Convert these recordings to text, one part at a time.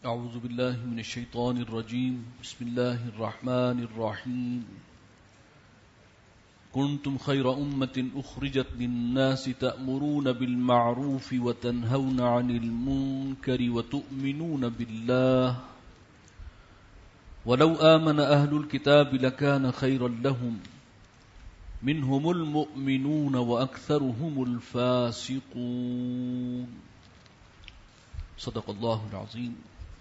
اعوذ باللہ من الشیطان الرجیم بسم اللہ الرحمن الرحیم کنتم خیر امة اخرجت للناس تأمرون بالمعروف وتنہون عن المنکر وتؤمنون باللہ ولو آمن اہل الكتاب لکان خیرا لهم منهم المؤمنون واکثرهم الفاسقون صدق اللہ العظیم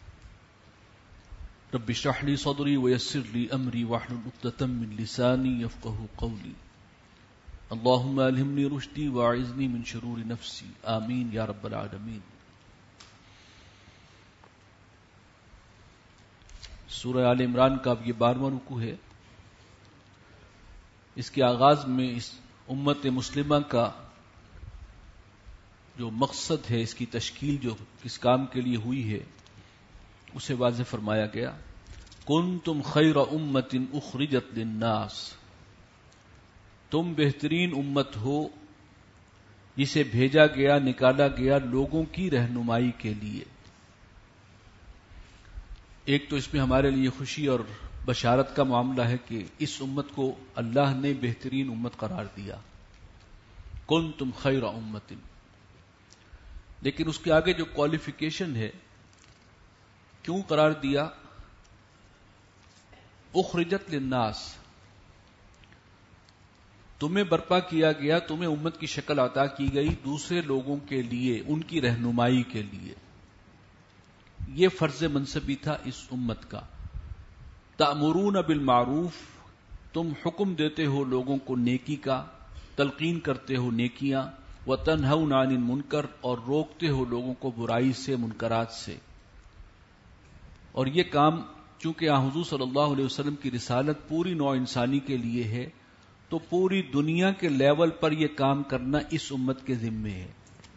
رب اشرح لي صدري ويسر لي امري واحلل عقدة من لساني يفقهوا قولي اللهم الهمني رشدي واعذني من شرور نفسي آمین یا رب العالمین۔ سورہ آل عمران کا اب یہ 12واں رکوع ہے۔ اس کے آغاز میں اس امت مسلمہ کا جو مقصد ہے، اس کی تشکیل جو کس کام کے لیے ہوئی ہے، اسے واضح فرمایا گیا۔ کنتم خیر امت اخرجت للناس، تم بہترین امت ہو جسے بھیجا گیا، نکالا گیا لوگوں کی رہنمائی کے لیے۔ ایک تو اس میں ہمارے لیے خوشی اور بشارت کا معاملہ ہے کہ اس امت کو اللہ نے بہترین امت قرار دیا، کنتم خیر امت۔ لیکن اس کے آگے جو کوالیفیکیشن ہے، کیوں قرار دیا؟ اخرجت للناس، تمہیں برپا کیا گیا، تمہیں امت کی شکل عطا کی گئی دوسرے لوگوں کے لیے، ان کی رہنمائی کے لیے۔ یہ فرض منصبی تھا اس امت کا۔ تأمرون بالمعروف، تم حکم دیتے ہو لوگوں کو نیکی کا، تلقین کرتے ہو نیکیاں، وتنہون عن المنکر، اور روکتے ہو لوگوں کو برائی سے، منکرات سے۔ اور یہ کام چونکہ حضور صلی اللہ علیہ وسلم کی رسالت پوری نوع انسانی کے لیے ہے، تو پوری دنیا کے لیول پر یہ کام کرنا اس امت کے ذمے ہے۔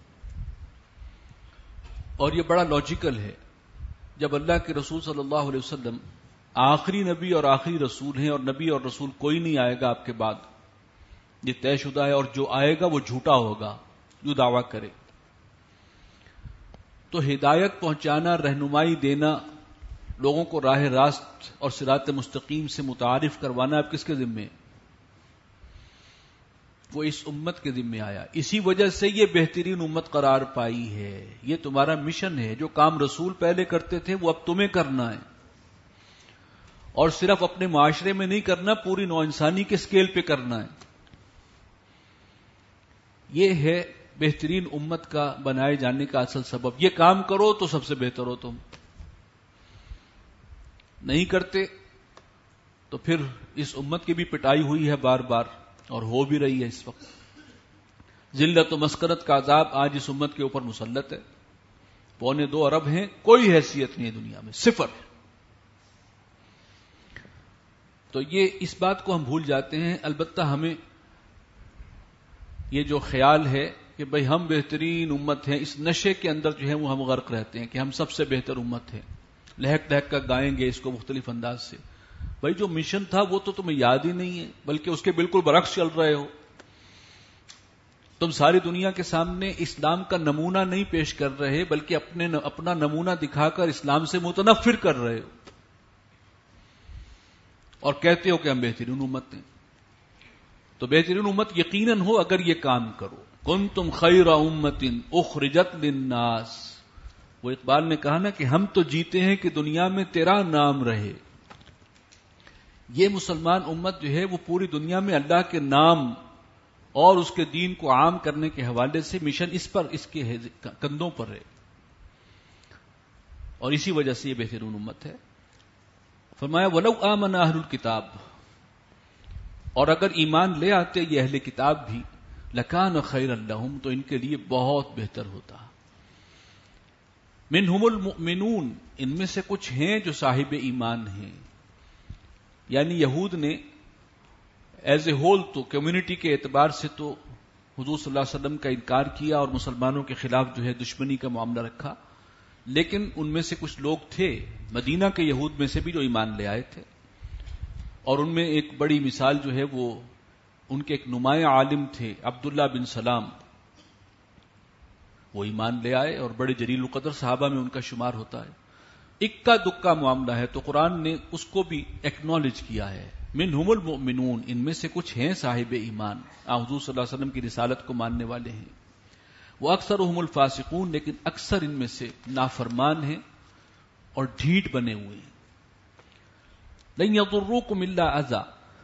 اور یہ بڑا لاجیکل ہے، جب اللہ کے رسول صلی اللہ علیہ وسلم آخری نبی اور آخری رسول ہیں، اور نبی اور رسول کوئی نہیں آئے گا آپ کے بعد، یہ طے شدہ ہے، اور جو آئے گا وہ جھوٹا ہوگا جو دعویٰ کرے۔ تو ہدایت پہنچانا، رہنمائی دینا، لوگوں کو راہ راست اور صراط مستقیم سے متعارف کروانا اب کس کے ذمے؟ وہ اس امت کے ذمے آیا۔ اسی وجہ سے یہ بہترین امت قرار پائی ہے۔ یہ تمہارا مشن ہے، جو کام رسول پہلے کرتے تھے وہ اب تمہیں کرنا ہے، اور صرف اپنے معاشرے میں نہیں کرنا، پوری نوع انسانی کے اسکیل پہ کرنا ہے۔ یہ ہے بہترین امت کا بنائے جانے کا اصل سبب۔ یہ کام کرو تو سب سے بہتر ہو تم، نہیں کرتے تو پھر اس امت کی بھی پٹائی ہوئی ہے بار بار، اور ہو بھی رہی ہے اس وقت۔ ذلت و مسکنت کا عذاب آج اس امت کے اوپر مسلط ہے۔ 2.25 ارب ہیں، کوئی حیثیت نہیں ہے دنیا میں، صفر۔ تو یہ اس بات کو ہم بھول جاتے ہیں۔ البتہ ہمیں یہ جو خیال ہے کہ بھئی ہم بہترین امت ہیں، اس نشے کے اندر جو ہے وہ ہم غرق رہتے ہیں کہ ہم سب سے بہتر امت ہیں، لہک لہک کر گائیں گے اس کو مختلف انداز سے۔ بھئی جو مشن تھا وہ تو تمہیں یاد ہی نہیں ہے، بلکہ اس کے بالکل برعکس چل رہے ہو۔ تم ساری دنیا کے سامنے اسلام کا نمونہ نہیں پیش کر رہے، بلکہ اپنا نمونہ دکھا کر اسلام سے متنفر کر رہے ہو، اور کہتے ہو کہ ہم بہترین امت ہیں۔ تو بہترین امت یقیناً ہو اگر یہ کام کرو۔ کنتم خیر امت اخرجت للناس، وہ اقبال نے کہا نا کہ ہم تو جیتے ہیں کہ دنیا میں تیرا نام رہے۔ یہ مسلمان امت جو ہے وہ پوری دنیا میں اللہ کے نام اور اس کے دین کو عام کرنے کے حوالے سے مشن اس کے کندھوں پر ہے، اور اسی وجہ سے یہ بہترین امت ہے۔ فرمایا وَلَوْ آمَنَ أَهْلُ الْكِتَابِ، اور اگر ایمان لے آتے یہ اہل کتاب بھی، لَكَانَ خَيْرًا لَهُمْ، تو ان کے لیے بہت بہتر ہوتا۔ منہم المؤمنون، ان میں سے کچھ ہیں جو صاحب ایمان ہیں، یعنی یہود نے ایز اے ہول تو کمیونٹی کے اعتبار سے تو حضور صلی اللہ علیہ وسلم کا انکار کیا اور مسلمانوں کے خلاف جو ہے دشمنی کا معاملہ رکھا، لیکن ان میں سے کچھ لوگ تھے مدینہ کے یہود میں سے بھی جو ایمان لے آئے تھے، اور ان میں ایک بڑی مثال جو ہے وہ ان کے ایک نمایاں عالم تھے عبداللہ بن سلام، وہ ایمان لے آئے اور بڑے جلیل القدر صحابہ میں ان کا شمار ہوتا ہے۔ اکا دکا معاملہ ہے تو قرآن نے اس کو بھی ایکنالج کیا ہے. منہم المؤمنون، ان میں سے کچھ ہیں صاحب ایمان، حضور صلی اللہ علیہ وسلم کی رسالت کو ماننے والے ہیں. وہ اکثرهم الفاسقون، لیکن اکثر ان میں سے نافرمان ہیں اور ڈھیٹ بنے ہوئے ہیں. لن یضروکم الا اذى،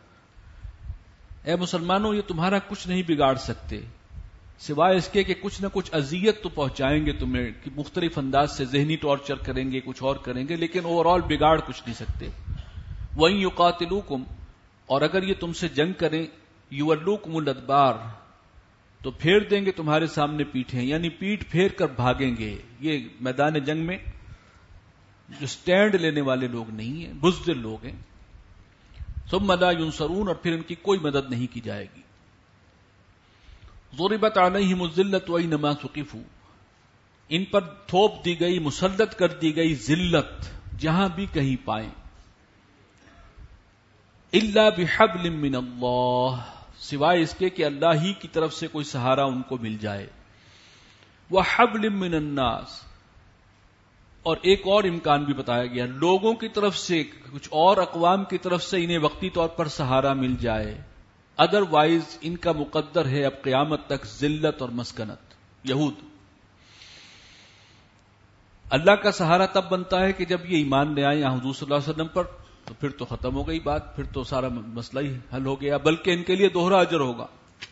اے مسلمانوں یہ تمہارا کچھ نہیں بگاڑ سکتے سوائے اس کے کہ کچھ نہ کچھ اذیت تو پہنچائیں گے تمہیں، کہ مختلف انداز سے ذہنی ٹارچر کریں گے، کچھ اور کریں گے، لیکن اوور آل بگاڑ کچھ نہیں سکتے. وَإِن يُقَاتِلُوكُمْ، اور اگر یہ تم سے جنگ کریں، يُوَلُّوكُمُ الْأَدْبَارَ، تو پھیر دیں گے تمہارے سامنے پیٹھیں، یعنی پیٹ پھیر کر بھاگیں گے. یہ میدان جنگ میں جو سٹینڈ لینے والے لوگ نہیں ہیں، بزدل لوگ ہیں. ثم لا ينصرون، اور پھر ان کی کوئی مدد نہیں کی جائے گی. ضربت علیہم الذلۃ اینما ثقفوا، ان پر تھوپ دی گئی، مسلط کر دی گئی ذلت جہاں بھی کہیں پائیں. الا بحبل من اللہ، سوائے اس کے کہ اللہ ہی کی طرف سے کوئی سہارا ان کو مل جائے. وحبل من الناس، اور ایک اور امکان بھی بتایا گیا، لوگوں کی طرف سے، کچھ اور اقوام کی طرف سے انہیں وقتی طور پر سہارا مل جائے. ادروائز ان کا مقدر ہے اب قیامت تک ذلت اور مسکنت. یہود، اللہ کا سہارا تب بنتا ہے کہ جب یہ ایمان لے آئیں حضور صلی اللہ علیہ وسلم پر، تو پھر تو ختم ہو گئی بات، پھر تو سارا مسئلہ ہی حل ہو گیا، بلکہ ان کے لیے دوہرا اجر ہوگا.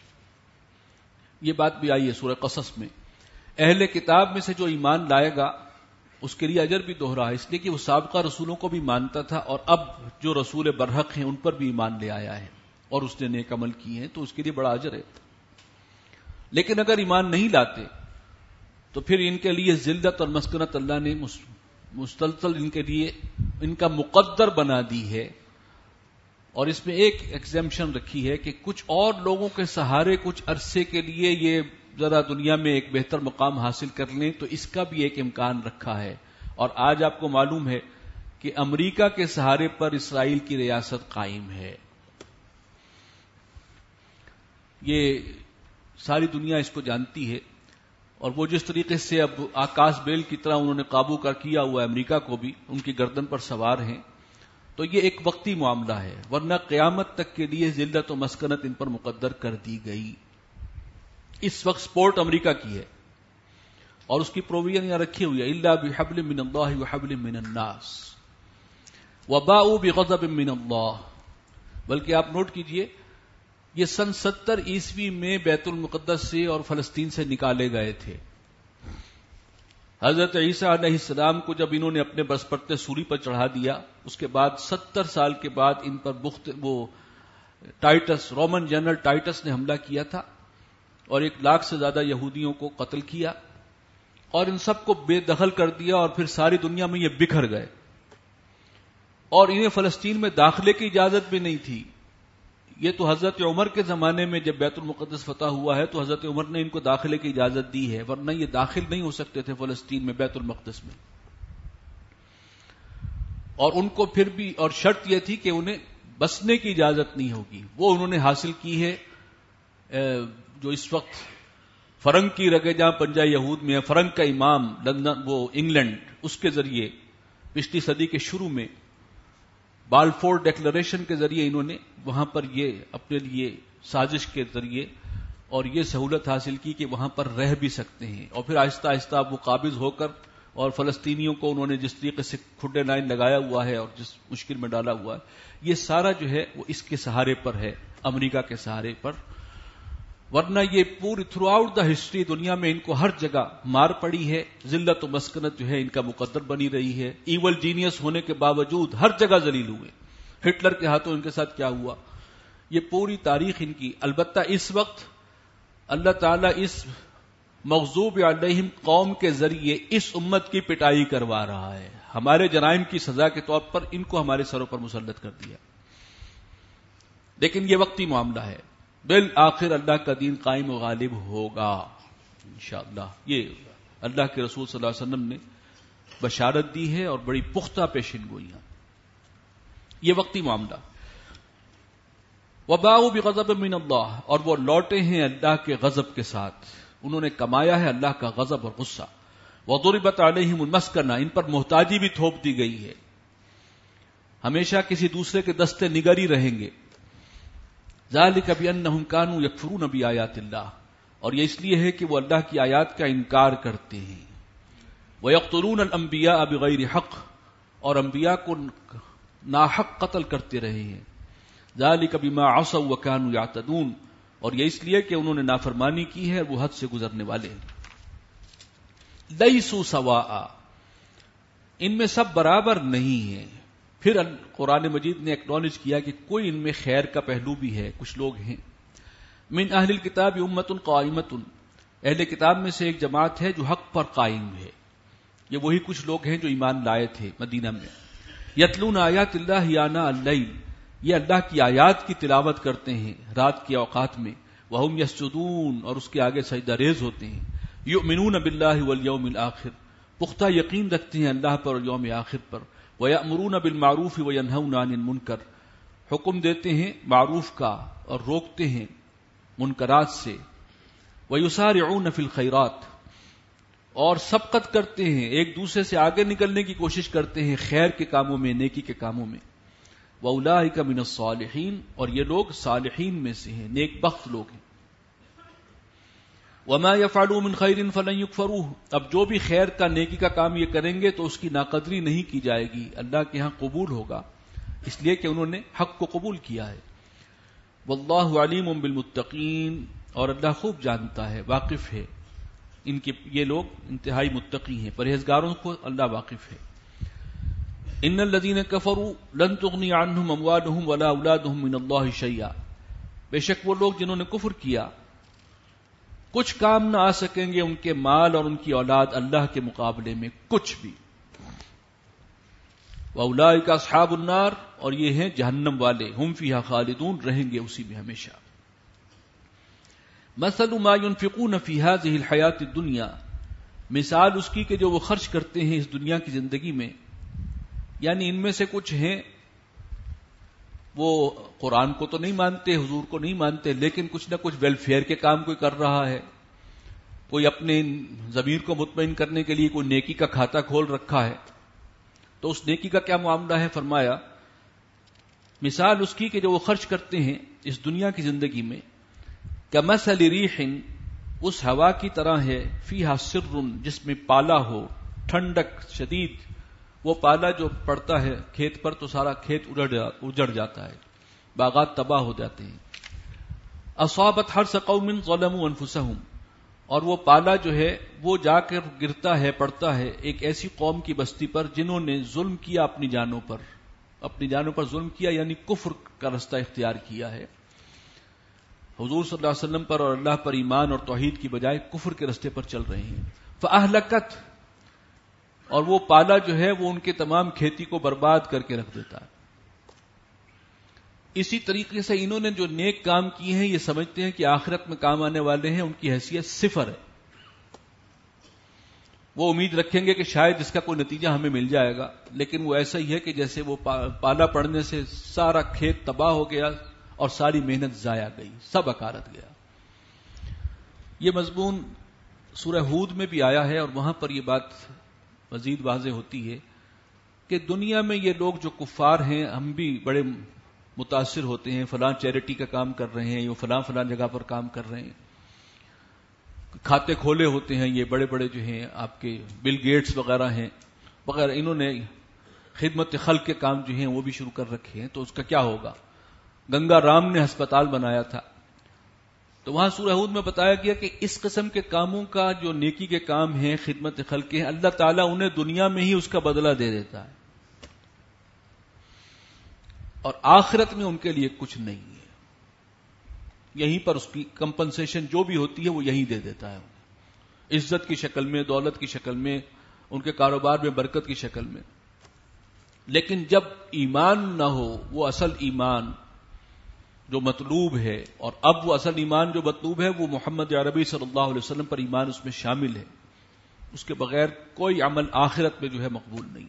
یہ بات بھی آئی ہے سورہ قصص میں. اہل کتاب میں سے جو ایمان لائے گا اس کے لیے اجر بھی دوہرا ہے، اس لیے کہ وہ سابقہ رسولوں کو بھی مانتا تھا اور اب جو رسول برحق ہیں ان پر بھی ایمان لے آیا ہے اور اس نے نیک عمل کیے ہیں، تو اس کے لیے بڑا اجر ہے. لیکن اگر ایمان نہیں لاتے تو پھر ان کے لیے ذلت اور مسکنت اللہ نے مسلسل ان کے لیے ان کا مقدر بنا دی ہے. اور اس میں ایک ایگزیمپشن رکھی ہے کہ کچھ اور لوگوں کے سہارے کچھ عرصے کے لیے یہ ذرا دنیا میں ایک بہتر مقام حاصل کر لیں، تو اس کا بھی ایک امکان رکھا ہے. اور آج آپ کو معلوم ہے کہ امریکہ کے سہارے پر اسرائیل کی ریاست قائم ہے. یہ ساری دنیا اس کو جانتی ہے، اور وہ جس طریقے سے اب آکاش بیل کی طرح انہوں نے قابو کر کیا ہوا ہے امریکہ کو بھی، ان کی گردن پر سوار ہیں، تو یہ ایک وقتی معاملہ ہے، ورنہ قیامت تک کے لیے ذلت و مسکنت ان پر مقدر کر دی گئی. اس وقت سپورٹ امریکہ کی ہے اور اس کی پروویژن یہاں رکھی ہوئی ہے. الا بحبل من اللہ وحبل من الناس وباؤوا بغضب من اللہ. بلکہ آپ نوٹ کیجئے، یہ سن 70 عیسوی میں بیت المقدس سے اور فلسطین سے نکالے گئے تھے. حضرت عیسیٰ علیہ السلام کو جب انہوں نے اپنے برسپرتے سولی پر چڑھا دیا، اس کے بعد 70 سال کے بعد ان پر وہ ٹائٹس، رومن جنرل ٹائٹس نے حملہ کیا تھا اور 1 لاکھ سے زیادہ یہودیوں کو قتل کیا اور ان سب کو بے دخل کر دیا، اور پھر ساری دنیا میں یہ بکھر گئے اور انہیں فلسطین میں داخلے کی اجازت بھی نہیں تھی. یہ تو حضرت عمر کے زمانے میں جب بیت المقدس فتح ہوا ہے تو حضرت عمر نے ان کو داخلے کی اجازت دی ہے، ورنہ یہ داخل نہیں ہو سکتے تھے فلسطین میں، بیت المقدس میں. اور ان کو پھر بھی اور شرط یہ تھی کہ انہیں بسنے کی اجازت نہیں ہوگی. وہ انہوں نے حاصل کی ہے جو اس وقت فرنگ کی رگے جہاں پنجہ یہود میں ہے، فرنگ کا امام لندن، وہ انگلینڈ، اس کے ذریعے پچھلی صدی کے شروع میں بالفور ڈیکلریشن کے ذریعے انہوں نے وہاں پر یہ اپنے لیے سازش کے ذریعے اور یہ سہولت حاصل کی کہ وہاں پر رہ بھی سکتے ہیں. اور پھر آہستہ آہستہ وہ قابض ہو کر اور فلسطینیوں کو انہوں نے جس طریقے سے کھڈے لائن لگایا ہوا ہے اور جس مشکل میں ڈالا ہوا ہے، یہ سارا جو ہے وہ اس کے سہارے پر ہے، امریکہ کے سہارے پر. ورنہ یہ پوری تھرو آؤٹ دا ہسٹری دنیا میں ان کو ہر جگہ مار پڑی ہے، ذلت و مسکنت جو ہے ان کا مقدر بنی رہی ہے. ایول جینیس ہونے کے باوجود ہر جگہ ذلیل ہوئے. ہٹلر کے ہاتھوں ان کے ساتھ کیا ہوا، یہ پوری تاریخ ان کی. البتہ اس وقت اللہ تعالیٰ اس مغضوب علیہم قوم کے ذریعے اس امت کی پٹائی کروا رہا ہے. ہمارے جرائم کی سزا کے طور پر ان کو ہمارے سروں پر مسلط کر دیا، لیکن یہ وقتی معاملہ ہے. بالآخر اللہ کا دین قائم و غالب ہوگا انشاءاللہ. یہ اللہ کے رسول صلی اللہ علیہ وسلم نے بشارت دی ہے اور بڑی پختہ پیشن گوئیاں. یہ وقتی معاملہ. وباؤوا بغضب من اللہ، اور وہ لوٹے ہیں اللہ کے غضب کے ساتھ. انہوں نے کمایا ہے اللہ کا غضب اور غصہ. وضربت علیہم المسکنہ، ان پر محتاجی بھی تھوپ دی گئی ہے، ہمیشہ کسی دوسرے کے دستے نگری رہیں گے. ذالک بانہم کانوا یکفرون بآیات اللہ، اور یہ اس لیے ہے کہ وہ اللہ کی آیات کا انکار کرتے ہیں. ویقتلون الانبیاء بغیر حق، اور انبیاء کو ناحق قتل کرتے رہے ہیں. ذالک بما عصوا وکانوا یعتدون، اور یہ اس لیے کہ انہوں نے نافرمانی کی ہے، وہ حد سے گزرنے والے ہیں. لیسوا سواء، ان میں سب برابر نہیں ہیں. پھر قرآن مجید نے ایکنالج کیا کہ کوئی ان میں خیر کا پہلو بھی ہے، کچھ لوگ ہیں. من اہل الکتاب امۃ قائمۃ، اہل کتاب میں سے ایک جماعت ہے جو حق پر قائم ہے. یہ وہی کچھ لوگ ہیں جو ایمان لائے تھے مدینہ میں. یتلون آیات اللہ آناء اللیل، یہ اللہ کی آیات کی تلاوت کرتے ہیں رات کے اوقات میں. وہم یسجدون، اور اس کے آگے سجدہ ریز ہوتے ہیں. یؤمنون باللہ والیوم الآخر، پختہ یقین رکھتے ہیں اللہ پر اور یوم آخر پر. وَيَأْمُرُونَ بِالْمَعْرُوفِ وَيَنْهَوْنَ عَنِ الْمُنْكَرِ، حکم دیتے ہیں معروف کا اور روکتے ہیں منکرات سے. وَيُسَارِعُونَ فِي الْخَيْرَاتِ، اور سبقت کرتے ہیں، ایک دوسرے سے آگے نکلنے کی کوشش کرتے ہیں خیر کے کاموں میں، نیکی کے کاموں میں. وَأُولَٰئِكَ مِنَ الصَّالِحِينَ، اور یہ لوگ صالحین میں سے ہیں، نیک بخت لوگ ہیں. وَمَا يَفْعَلُوا مِنْ خَيْرٍ فَلَنْ يُكْفَرُوهُ، اب جو بھی خیر کا نیکی کا کام یہ کریں گے تو اس کی ناقدری نہیں کی جائے گی، اللہ کے ہاں قبول ہوگا، اس لیے کہ انہوں نے حق کو قبول کیا ہے. وَاللَّهُ عَلِيمٌ بِالْمُتَّقِينَ، اور اللہ خوب جانتا ہے، واقف ہے ان کے، یہ لوگ انتہائی متقی ہیں، پرہیزگاروں کو اللہ واقف ہے. ان الذين كفروا لن تغني عنهم اموالهم ولا اولادهم من الله شيئا، بے شک وہ لوگ جنہوں نے کفر کیا کچھ کام نہ آ سکیں گے ان کے مال اور ان کی اولاد اللہ کے مقابلے میں کچھ بھی. واولئک اصحاب النار، اور یہ ہیں جہنم والے، ہم فیہا خالدون، رہیں گے اسی میں ہمیشہ. مثل ما ينفقون في هذه الحیات الدنیا، مثال اس کی کہ جو وہ خرچ کرتے ہیں اس دنیا کی زندگی میں. یعنی ان میں سے کچھ ہیں وہ قرآن کو تو نہیں مانتے، حضور کو نہیں مانتے، لیکن کچھ نہ کچھ ویلفیئر کے کام کوئی کر رہا ہے، کوئی اپنے ضمیر کو مطمئن کرنے کے لیے کوئی نیکی کا کھاتا کھول رکھا ہے. تو اس نیکی کا کیا معاملہ ہے؟ فرمایا مثال اس کی کہ جو وہ خرچ کرتے ہیں اس دنیا کی زندگی میں، کمثل ریح، اس ہوا کی طرح ہے، فیہا سر، جس میں پالا ہو، ٹھنڈک شدید. وہ پالا جو پڑتا ہے کھیت پر تو سارا کھیت اجڑ جاتا ہے، باغات تباہ ہو جاتے ہیں. اصابت حرث قوم ظلموا انفسهم، اور وہ پالا جو ہے وہ جا کر گرتا ہے، پڑتا ہے ایک ایسی قوم کی بستی پر جنہوں نے ظلم کیا اپنی جانوں پر ظلم کیا، یعنی کفر کا رستہ اختیار کیا ہے. حضور صلی اللہ علیہ وسلم پر اور اللہ پر ایمان اور توحید کی بجائے کفر کے رستے پر چل رہے ہیں. فاہلکت، اور وہ پالا جو ہے وہ ان کے تمام کھیتی کو برباد کر کے رکھ دیتا ہے. اسی طریقے سے انہوں نے جو نیک کام کیے ہیں یہ سمجھتے ہیں کہ آخرت میں کام آنے والے ہیں، ان کی حیثیت صفر ہے. وہ امید رکھیں گے کہ شاید اس کا کوئی نتیجہ ہمیں مل جائے گا، لیکن وہ ایسا ہی ہے کہ جیسے وہ پالا پڑنے سے سارا کھیت تباہ ہو گیا اور ساری محنت ضائع گئی، سب اکارت گیا. یہ مضمون سورہ ہود میں بھی آیا ہے اور وہاں پر یہ بات مزید واضح ہوتی ہے کہ دنیا میں یہ لوگ جو کفار ہیں، ہم بھی بڑے متاثر ہوتے ہیں، فلاں چیریٹی کا کام کر رہے ہیں، یہ فلاں جگہ پر کام کر رہے ہیں، کھاتے کھولے ہوتے ہیں، یہ بڑے بڑے جو ہیں آپ کے بل گیٹس وغیرہ ہیں وغیرہ، انہوں نے خدمت خلق کے کام جو ہیں وہ بھی شروع کر رکھے ہیں. تو اس کا کیا ہوگا؟ گنگا رام نے ہسپتال بنایا تھا، تو وہاں سورہ ہود میں بتایا گیا کہ اس قسم کے کاموں کا جو نیکی کے کام ہیں، خدمت خلق کے ہیں، اللہ تعالیٰ انہیں دنیا میں ہی اس کا بدلہ دے دیتا ہے اور آخرت میں ان کے لیے کچھ نہیں ہے. یہیں پر اس کی کمپنسیشن جو بھی ہوتی ہے وہ یہیں دے دیتا ہے، عزت کی شکل میں، دولت کی شکل میں، ان کے کاروبار میں برکت کی شکل میں. لیکن جب ایمان نہ ہو، وہ اصل ایمان جو مطلوب ہے، اور اب وہ اصل ایمان جو مطلوب ہے وہ محمد عربی صلی اللہ علیہ وسلم پر ایمان اس میں شامل ہے، اس کے بغیر کوئی عمل آخرت میں جو ہے مقبول نہیں.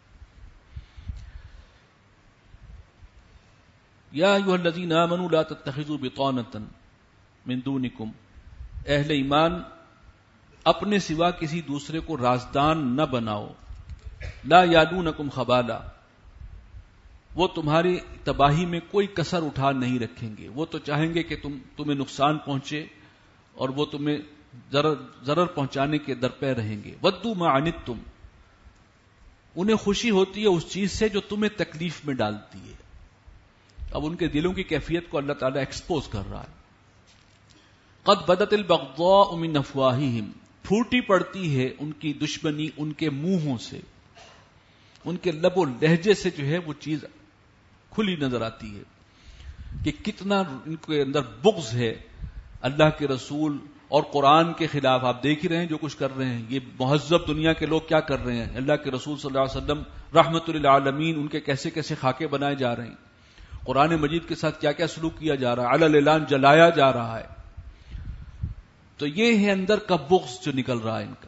یا ایھا الذین آمنوا لا تتخذوا بطانۃ من دونکم، اہل ایمان اپنے سوا کسی دوسرے کو رازدان نہ بناؤ. لا یالونکم خبالا، وہ تمہاری تباہی میں کوئی کسر اٹھا نہیں رکھیں گے. وہ تو چاہیں گے کہ تمہیں نقصان پہنچے اور وہ تمہیں ضرر پہنچانے کے درپے رہیں گے. ودوا ما عنتم، انہیں خوشی ہوتی ہے اس چیز سے جو تمہیں تکلیف میں ڈالتی ہے. اب ان کے دلوں کی کیفیت کو اللہ تعالیٰ ایکسپوز کر رہا ہے. قد بدت البغضاء من افواہہم، پھوٹی پڑتی ہے ان کی دشمنی ان کے منہوں سے، ان کے لب و لہجے سے جو ہے وہ چیز کھلی نظر آتی ہے کہ کتنا ان کے اندر بغض ہے اللہ کے رسول اور قرآن کے خلاف. آپ دیکھ ہی رہے ہیں جو کچھ کر رہے ہیں. یہ مہذب دنیا کے لوگ کیا کر رہے ہیں. اللہ کے رسول صلی اللہ علیہ وسلم رحمت للعالمین ان کے کیسے کیسے خاکے بنائے جا رہے ہیں. قرآن مجید کے ساتھ کیا کیا سلوک کیا جا رہا ہے، علی الاعلان جلایا جا رہا ہے. تو یہ ہے اندر کا بغض جو نکل رہا ہے ان کا.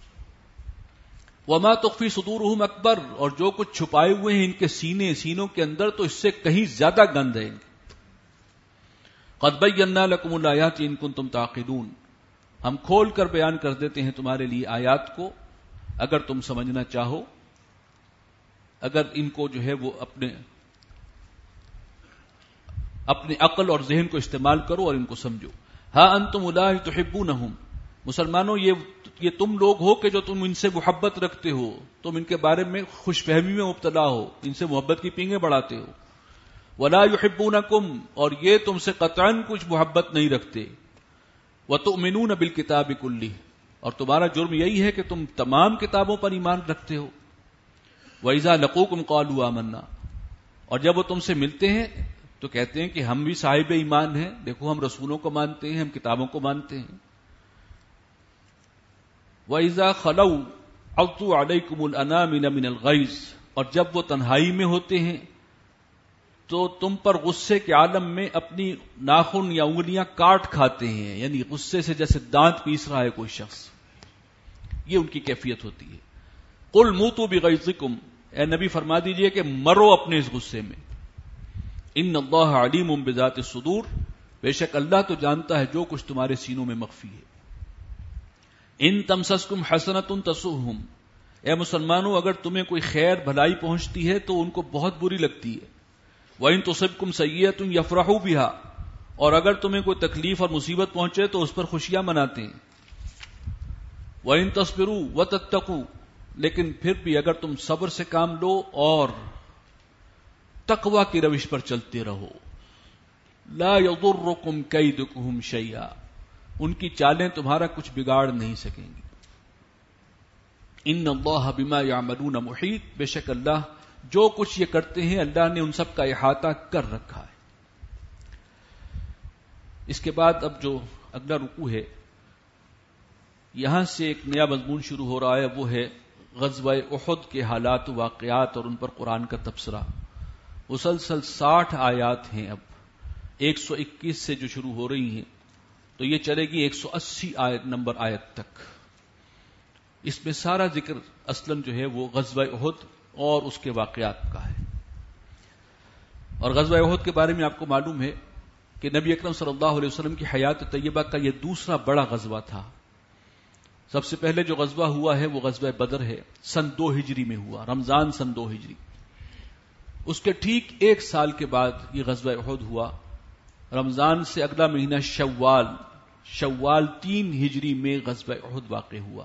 وما تخفی صدورہم اکبر، اور جو کچھ چھپائے ہوئے ہیں ان کے سینوں کے اندر تو اس سے کہیں زیادہ گند ہے ان کی. قد بینا لکم الآیات ان کنتم تعقلون، ہم کھول کر بیان کر دیتے ہیں تمہارے لیے آیات کو اگر تم سمجھنا چاہو، اگر ان کو جو ہے وہ اپنے عقل اور ذہن کو استعمال کرو اور ان کو سمجھو. ہا انتم اولئک تحبونہم، مسلمانوں یہ تم لوگ ہو کہ جو تم ان سے محبت رکھتے ہو، تم ان کے بارے میں خوش فہمی میں مبتلا ہو، ان سے محبت کی پینگیں بڑھاتے ہو. ولا یحبونکم، اور یہ تم سے قطعاً کچھ محبت نہیں رکھتے. وتؤمنون بالکتاب کلہ، اور تمہارا جرم یہی ہے کہ تم تمام کتابوں پر ایمان رکھتے ہو. وَإِذَا لَقُوكُمْ قَالُوا آمَنَّا، اور جب وہ تم سے ملتے ہیں تو کہتے ہیں کہ ہم بھی صاحب ایمان ہیں، دیکھو ہم رسولوں کو مانتے ہیں، ہم کتابوں کو مانتے ہیں. وَإِذَا خَلَوْا عَضُّوا عَلَيْكُمُ الْأَنَامِلَ مِنَ الْغَيْظِ، اور جب وہ تنہائی میں ہوتے ہیں تو تم پر غصے کے عالم میں اپنی ناخن یا انگلیاں کاٹ کھاتے ہیں، یعنی غصے سے جیسے دانت پیس رہا ہے کوئی شخص. یہ ان کی کیفیت ہوتی ہے. قُلْ مُوتُوا بِغَيْظِكُمْ، اے نبی فرما دیجئے کہ مرو اپنے اس غصے میں. ان اللہ علیم بذات الصدور، بے شک اللہ تو جانتا ہے جو کچھ تمہارے سینوں میں مخفی ہے. ان تمسسکم حسنۃ تسؤہم، اے مسلمانوں اگر تمہیں کوئی خیر بھلائی پہنچتی ہے تو ان کو بہت بری لگتی ہے. وَإِن تُصِبْكُمْ سَيِّئَةٌ يَفْرَحُوا بِهَا، اور اگر تمہیں کوئی تکلیف اور مصیبت پہنچے تو اس پر خوشیاں مناتے ہیں. وَإِن تَصْبِرُوا وَتَتَّقُوا، لیکن پھر بھی اگر تم صبر سے کام لو اور تقوی کی روش پر چلتے رہو، لا يضركم كيدكم شيئا، ان کی چالیں تمہارا کچھ بگاڑ نہیں سکیں گی. ان اللہ بما يعملون محیط، بے شک اللہ جو کچھ یہ کرتے ہیں اللہ نے ان سب کا احاطہ کر رکھا ہے. اس کے بعد اب جو اگلا رکوع ہے یہاں سے ایک نیا مضمون شروع ہو رہا ہے، وہ ہے غزوہ احد کے حالات و واقعات اور ان پر قرآن کا تبصرہ. مسلسل 60 آیات ہیں، اب 121 سے جو شروع ہو رہی ہیں تو یہ چلے گی 180 نمبر آیت تک. اس میں سارا ذکر اصلاً جو ہے وہ غزوہ احد اور اس کے واقعات کا ہے. اور غزوہ احد کے بارے میں آپ کو معلوم ہے کہ نبی اکرم صلی اللہ علیہ وسلم کی حیات طیبہ کا یہ دوسرا بڑا غزوہ تھا. سب سے پہلے جو غزوہ ہوا ہے وہ غزوہ بدر ہے، سن 2 ہجری میں ہوا، رمضان سن 2 ہجری. اس کے ٹھیک 1 سال کے بعد یہ غزوہ احد ہوا. رمضان سے اگلا مہینہ شوال 3 ہجری میں غزوہ احد واقع ہوا.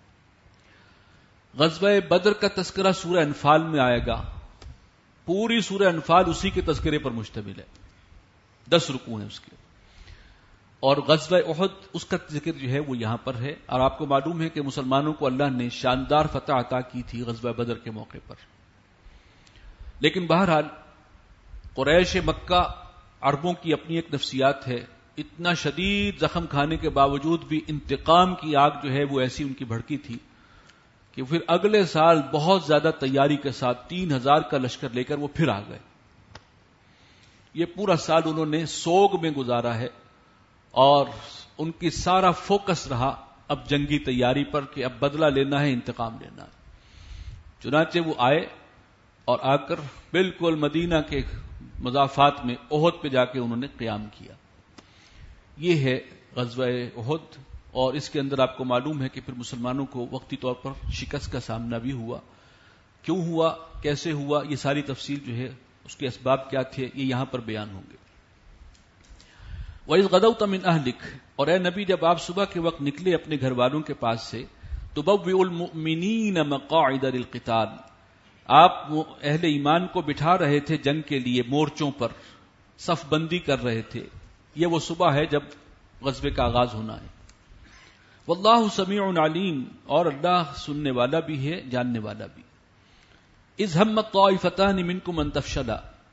غزوہ بدر کا تذکرہ سورہ انفال میں آئے گا. پوری سورہ انفال اسی کے تذکرے پر مشتمل ہے، 10 رکوع ہیں اس کے. اور غزوہ احد اس کا ذکر جو ہے وہ یہاں پر ہے. اور آپ کو معلوم ہے کہ مسلمانوں کو اللہ نے شاندار فتح عطا کی تھی غزوہ بدر کے موقع پر. لیکن بہرحال قریش مکہ عربوں کی اپنی ایک نفسیات ہے. اتنا شدید زخم کھانے کے باوجود بھی انتقام کی آگ جو ہے وہ ایسی ان کی بھڑکی تھی کہ پھر اگلے سال بہت زیادہ تیاری کے ساتھ 3000 کا لشکر لے کر وہ پھر آ گئے. یہ پورا سال انہوں نے سوگ میں گزارا ہے اور ان کی سارا فوکس رہا اب جنگی تیاری پر کہ اب بدلہ لینا ہے، انتقام لینا ہے. چنانچہ وہ آئے اور آ کر بالکل مدینہ کے مضافات میں احد پہ جا کے انہوں نے قیام کیا. یہ ہے غزوہ احد اور اس کے اندر آپ کو معلوم ہے کہ پھر مسلمانوں کو وقتی طور پر شکست کا سامنا بھی ہوا. کیوں ہوا، کیسے ہوا، یہ ساری تفصیل جو ہے اس کے اسباب کیا تھے یہ یہاں پر بیان ہوں گے. وَإِذْ غَدَوْتَ مِنْ أَهْلِكَ، اور اے نبی جب آپ صبح کے وقت نکلے اپنے گھر والوں کے پاس سے، تُبَوِّئُ الْمُؤْمِنِينَ مَقَاعِدَ لِلْقِتَالِ، آپ اہل ایمان کو بٹھا رہے تھے جنگ کے لیے مورچوں پر، صف بندی کر رہے تھے. یہ وہ صبح ہے جب غزوے کا آغاز ہونا ہے. واللہ سمیع علیم، اور اللہ سننے والا بھی ہے جاننے والا بھی. اذ ہمت طائفتان منکم ان تفشلا،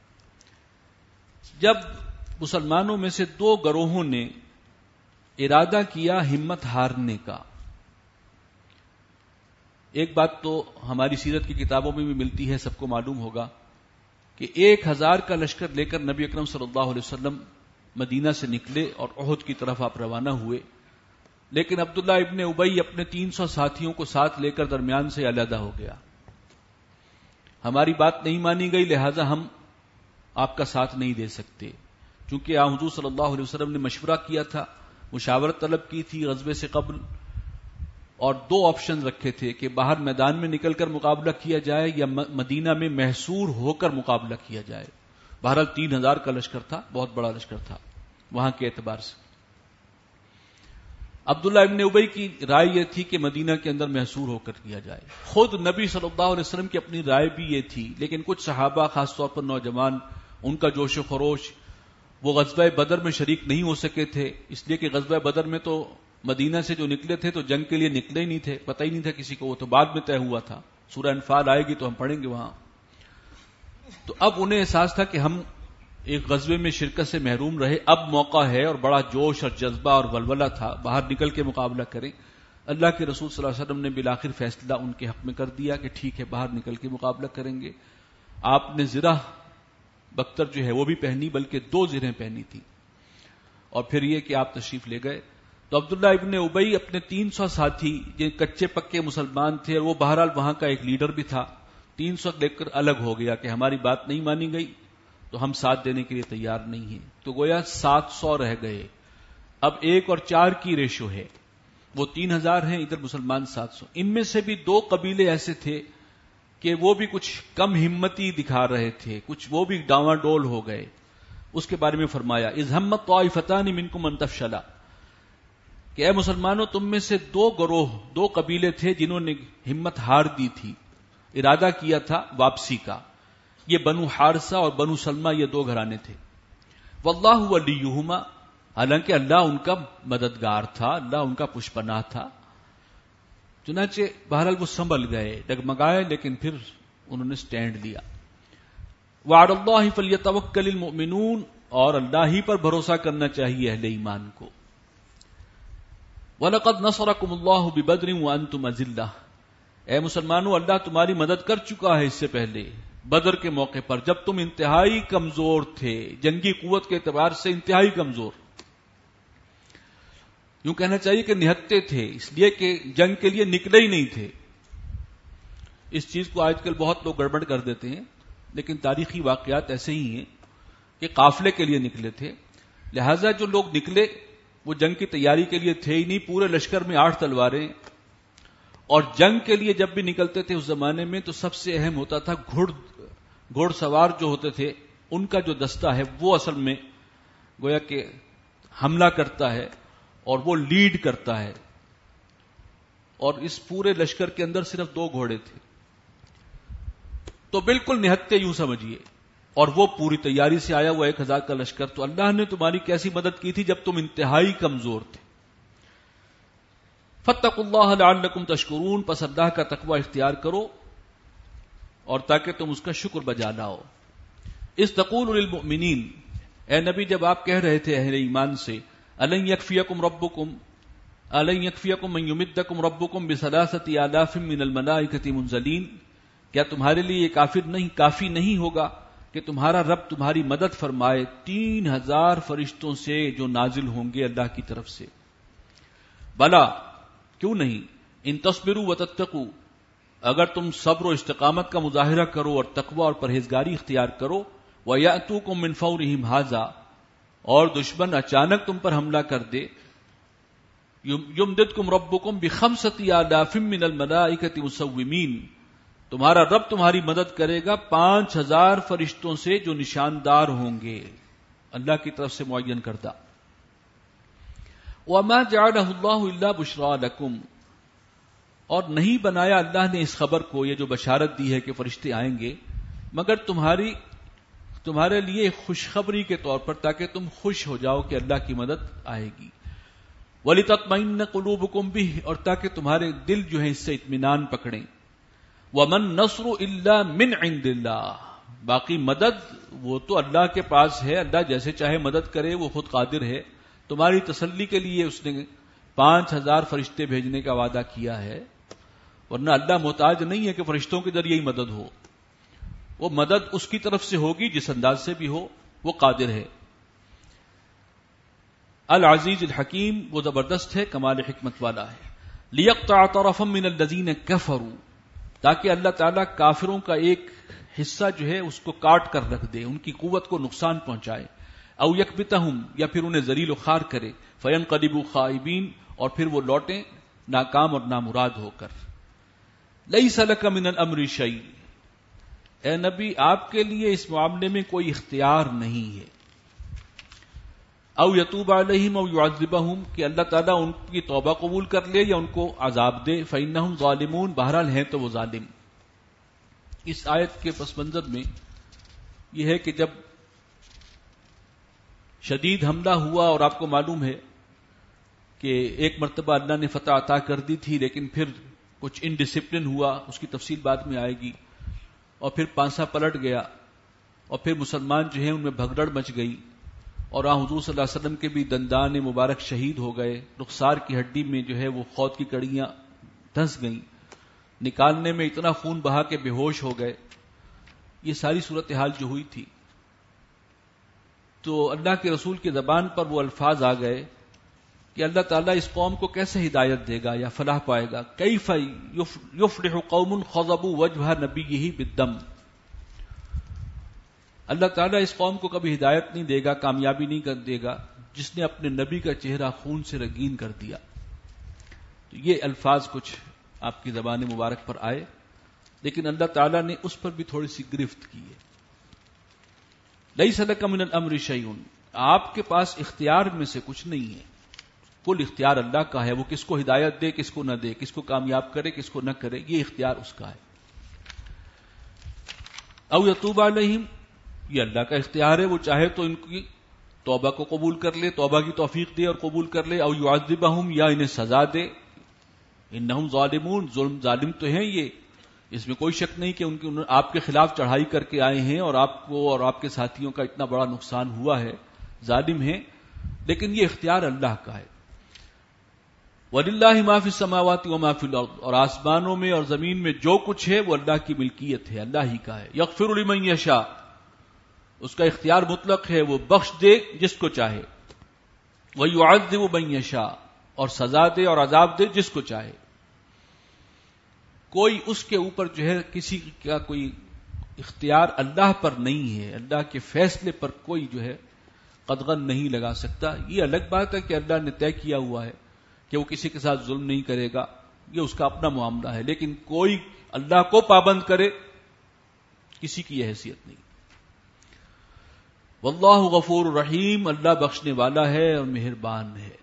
جب مسلمانوں میں سے دو گروہوں نے ارادہ کیا ہمت ہارنے کا. ایک بات تو ہماری سیرت کی کتابوں میں بھی ملتی ہے، سب کو معلوم ہوگا کہ 1000 کا لشکر لے کر نبی اکرم صلی اللہ علیہ وسلم مدینہ سے نکلے اور احد کی طرف آپ روانہ ہوئے، لیکن عبداللہ ابن ابی اپنے 300 ساتھیوں کو ساتھ لے کر درمیان سے علیحدہ ہو گیا. ہماری بات نہیں مانی گئی، لہذا ہم آپ کا ساتھ نہیں دے سکتے. چونکہ حضور صلی اللہ علیہ وسلم نے مشورہ کیا تھا، مشاورت طلب کی تھی غزوے سے قبل، اور 2 آپشن رکھے تھے کہ باہر میدان میں نکل کر مقابلہ کیا جائے یا مدینہ میں محصور ہو کر مقابلہ کیا جائے. بہرحال 3000 کا لشکر تھا، بہت بڑا لشکر تھا وہاں کے اعتبار سے. عبداللہ ابن ابی کی رائے یہ تھی کہ مدینہ کے اندر محصور ہو کر کیا جائے. خود نبی صلی اللہ علیہ وسلم کی اپنی رائے بھی یہ تھی، لیکن کچھ صحابہ خاص طور پر نوجوان، ان کا جوش و خروش، وہ غزوہ بدر میں شریک نہیں ہو سکے تھے، اس لیے کہ غزوہ بدر میں تو مدینہ سے جو نکلے تھے تو جنگ کے لیے نکلے ہی نہیں تھے، پتہ ہی نہیں تھا کسی کو، وہ تو بعد میں طے ہوا تھا. سورہ انفال آئے گی تو ہم پڑھیں گے وہاں. تو اب انہیں احساس تھا کہ ہم ایک غزوے میں شرکت سے محروم رہے، اب موقع ہے، اور بڑا جوش اور جذبہ اور ولولہ تھا، باہر نکل کے مقابلہ کریں. اللہ کے رسول صلی اللہ علیہ وسلم نے بالآخر فیصلہ ان کے حق میں کر دیا کہ ٹھیک ہے باہر نکل کے مقابلہ کریں گے. آپ نے زرہ بختر جو ہے وہ بھی پہنی، بلکہ 2 زرہیں پہنی تھی، اور پھر یہ کہ آپ تشریف لے گئے. تو عبداللہ ابن ابی اپنے 300 ساتھی جن کچے پکے مسلمان تھے، اور وہ بہرحال وہاں کا ایک لیڈر بھی تھا، 300 لے کر الگ ہو گیا کہ ہماری بات نہیں مانی گئی تو ہم ساتھ دینے کے لیے تیار نہیں ہیں. تو گویا 700 رہ گئے. اب 1 اور 4 کی ریشو ہے، وہ 3000 ہیں، ادھر مسلمان 700. ان میں سے بھی 2 قبیلے ایسے تھے کہ وہ بھی کچھ کم ہمتی دکھا رہے تھے، کچھ وہ بھی ڈاواڈول ہو گئے. اس کے بارے میں فرمایا اذ ہمت طائفتان منکم ان تفشلا، کہ اے مسلمانوں تم میں سے 2 گروہ، 2 قبیلے تھے جنہوں نے ہمت ہار دی تھی، ارادہ کیا تھا واپسی کا. یہ بنو حارثہ اور بنو سلمہ، یہ 2 گھرانے تھے. واللہ ولیہما، حالانکہ اللہ ان کا مددگار تھا، اللہ ان کا پشپناہ تھا. چنانچہ بہرحال وہ سنبھل گئے، ڈگمگائے، لیکن پھر انہوں نے سٹینڈ لیا. وعلی اللہ فلیتوکل المؤمنون، اور اللہ ہی پر بھروسہ کرنا چاہیے اہل ایمان کو. وَلَقَدْ نَصَرَكُمُ اللَّهُ بِبَدْرٍ وَأَنْتُمْ أَذِلَّةٌ، اے مسلمانوں اللہ تمہاری مدد کر چکا ہے اس سے پہلے بدر کے موقع پر، جب تم انتہائی کمزور تھے، جنگی قوت کے اعتبار سے انتہائی کمزور، یوں کہنا چاہیے کہ نہتے تھے، اس لیے کہ جنگ کے لیے نکلے ہی نہیں تھے. اس چیز کو آج کل بہت لوگ گڑبڑ کر دیتے ہیں، لیکن تاریخی واقعات ایسے ہی ہیں کہ قافلے کے لیے نکلے تھے، لہذا جو لوگ نکلے وہ جنگ کی تیاری کے لیے تھے ہی نہیں. پورے لشکر میں 8 تلواریں، اور جنگ کے لیے جب بھی نکلتے تھے اس زمانے میں تو سب سے اہم ہوتا تھا گھوڑ سوار جو ہوتے تھے، ان کا جو دستہ ہے وہ اصل میں گویا کہ حملہ کرتا ہے اور وہ لیڈ کرتا ہے. اور اس پورے لشکر کے اندر صرف 2 گھوڑے تھے، تو بالکل نہتے یوں سمجھیے، اور وہ پوری تیاری سے آیا ہوا 1000 کا لشکر. تو اللہ نے تمہاری کیسی مدد کی تھی جب تم انتہائی کمزور تھے. فاتقوا اللہ لعلکم تشکرون، پس اللہ کا تقوی اختیار کرو اور تاکہ تم اس کا شکر بجا لاؤ. اذ تقول للمؤمنین، اے نبی جب آپ کہہ رہے تھے اہل ایمان سے، الن یکفیکم من یمدکم ربکم بثلاثۃ آلاف من الملائکۃ منزلین، کیا تمہارے لیے یہ کافی نہیں ہوگا کہ تمہارا رب تمہاری مدد فرمائے 3000 فرشتوں سے جو نازل ہوں گے اللہ کی طرف سے. بلا، کیوں نہیں، ان تصبروا وتتقوا، اگر تم صبر و استقامت کا مظاہرہ کرو اور تقوی اور پرہیزگاری اختیار کرو. وَيَأْتُوكُم مِّن فَوْرِهِمْ هَٰذَا، اور دشمن اچانک تم پر حملہ کر دے، یمددکم ربکم بخمسۃ آلاف من الملائکۃ مسومین، تمہارا رب تمہاری مدد کرے گا 5000 فرشتوں سے جو نشاندار ہوں گے، اللہ کی طرف سے معین کردہ۔ وما جعلہ اللہ الا بشرا لکم، اور نہیں بنایا اللہ نے اس خبر کو، یہ جو بشارت دی ہے کہ فرشتے آئیں گے، مگر تمہارے لیے خوشخبری کے طور پر، تاکہ تم خوش ہو جاؤ کہ اللہ کی مدد آئے گی۔ وَلِتَطْمَئِنَّ قُلُوبُكُمْ بِهِ، اور تاکہ تمہارے دل جو ہیں اس سے اطمینان پکڑیں۔ وَمَن نَّصْرُ إِلَّا مِنْ عِندِ اللَّهِ، باقی مدد وہ تو اللہ کے پاس ہے، اللہ جیسے چاہے مدد کرے، وہ خود قادر ہے۔ تمہاری تسلی کے لیے اس نے 5000 فرشتے بھیجنے کا وعدہ کیا ہے، ورنہ اللہ محتاج نہیں ہے کہ فرشتوں کے ذریعے ہی مدد ہو، وہ مدد اس کی طرف سے ہوگی جس انداز سے بھی ہو، وہ قادر ہے۔ العزیز الحکیم، وہ زبردست ہے، کمال حکمت والا ہے۔ لیقطع طرفا من الذین کفروا، تاکہ اللہ تعالیٰ کافروں کا ایک حصہ جو ہے اس کو کاٹ کر رکھ دے، ان کی قوت کو نقصان پہنچائے۔ او یکبتہم، یا پھر انہیں ذلیل و خوار کرے۔ فینقلبوا خائبین، اور پھر وہ لوٹیں ناکام اور نامراد ہو کر۔ لیس لک من الامر شیء، اے نبی آپ کے لیے اس معاملے میں کوئی اختیار نہیں ہے۔ او یتوب علیہم او یعذبہم، کہ اللہ تعالیٰ ان کی توبہ قبول کر لے یا ان کو عذاب دے۔ فإنہم ظالمون، بہرحال ہیں تو وہ ظالم۔ اس آیت کے پس منظر میں یہ ہے کہ جب شدید حملہ ہوا، اور آپ کو معلوم ہے کہ ایک مرتبہ اللہ نے فتح عطا کر دی تھی، لیکن پھر کچھ انڈسپلن ہوا، اس کی تفصیل بعد میں آئے گی، اور پھر پانسا پلٹ گیا، اور پھر مسلمان جو ہیں ان میں بھگدڑ مچ گئی، اور حضور صلی اللہ علیہ وسلم کے بھی دندان مبارک شہید ہو گئے، رخسار کی ہڈی میں جو ہے وہ خود کی کڑیاں دھنس گئیں، نکالنے میں اتنا خون بہا کہ بے ہوش ہو گئے۔ یہ ساری صورتحال جو ہوئی تھی، تو اللہ کے رسول کی زبان پر وہ الفاظ آ گئے کہ اللہ تعالیٰ اس قوم کو کیسے ہدایت دے گا یا فلاح پائے گا۔ کیف یفلح قوم خضبوا وجہ نبیہ بالدم، اللہ تعالیٰ اس قوم کو کبھی ہدایت نہیں دے گا، کامیابی نہیں کر دے گا جس نے اپنے نبی کا چہرہ خون سے رنگین کر دیا۔ تو یہ الفاظ کچھ آپ کی زبان مبارک پر آئے، لیکن اللہ تعالیٰ نے اس پر بھی تھوڑی سی گرفت کی ہے۔ لیس لک من الامر شیء، آپ کے پاس اختیار میں سے کچھ نہیں ہے، کل اختیار اللہ کا ہے، وہ کس کو ہدایت دے، کس کو نہ دے، کس کو کامیاب کرے، کس کو نہ کرے، یہ اختیار اس کا ہے۔ او یتوب علیہم، یہ اللہ کا اختیار ہے، وہ چاہے تو ان کی توبہ کو قبول کر لے، توبہ کی توفیق دے اور قبول کر لے۔ او یعذبہم، یا انہیں سزا دے۔ انہم ظالمون، ظالم تو ہیں یہ، اس میں کوئی شک نہیں کہ آپ کے خلاف چڑھائی کر کے آئے ہیں، اور آپ کو اور آپ کے ساتھیوں کا اتنا بڑا نقصان ہوا ہے، ظالم ہیں، لیکن یہ اختیار اللہ کا ہے۔ وَلِلَّهِ مَا فِي السَّمَاوَاتِ وَمَا فِي الْأَرْضِ، اور آسمانوں میں اور زمین میں جو کچھ ہے وہ اللہ کی ملکیت ہے، اللہ ہی کا ہے۔ يَغْفِرُ لِمَن يَشَاءُ، اس کا اختیار مطلق ہے، وہ بخش دے جس کو چاہے۔ وَيُعَذِّبُ مَن يَشَاءُ، اور سزا دے اور عذاب دے جس کو چاہے۔ کوئی اس کے اوپر جو ہے کسی کا کوئی اختیار اللہ پر نہیں ہے، اللہ کے فیصلے پر کوئی جو ہے قدغن نہیں لگا سکتا۔ یہ الگ بات ہے کہ اللہ نے طے کیا ہوا ہے کہ وہ کسی کے ساتھ ظلم نہیں کرے گا، یہ اس کا اپنا معاملہ ہے، لیکن کوئی اللہ کو پابند کرے، کسی کی یہ حیثیت نہیں۔ واللہ غفور رحیم، اللہ بخشنے والا ہے اور مہربان ہے۔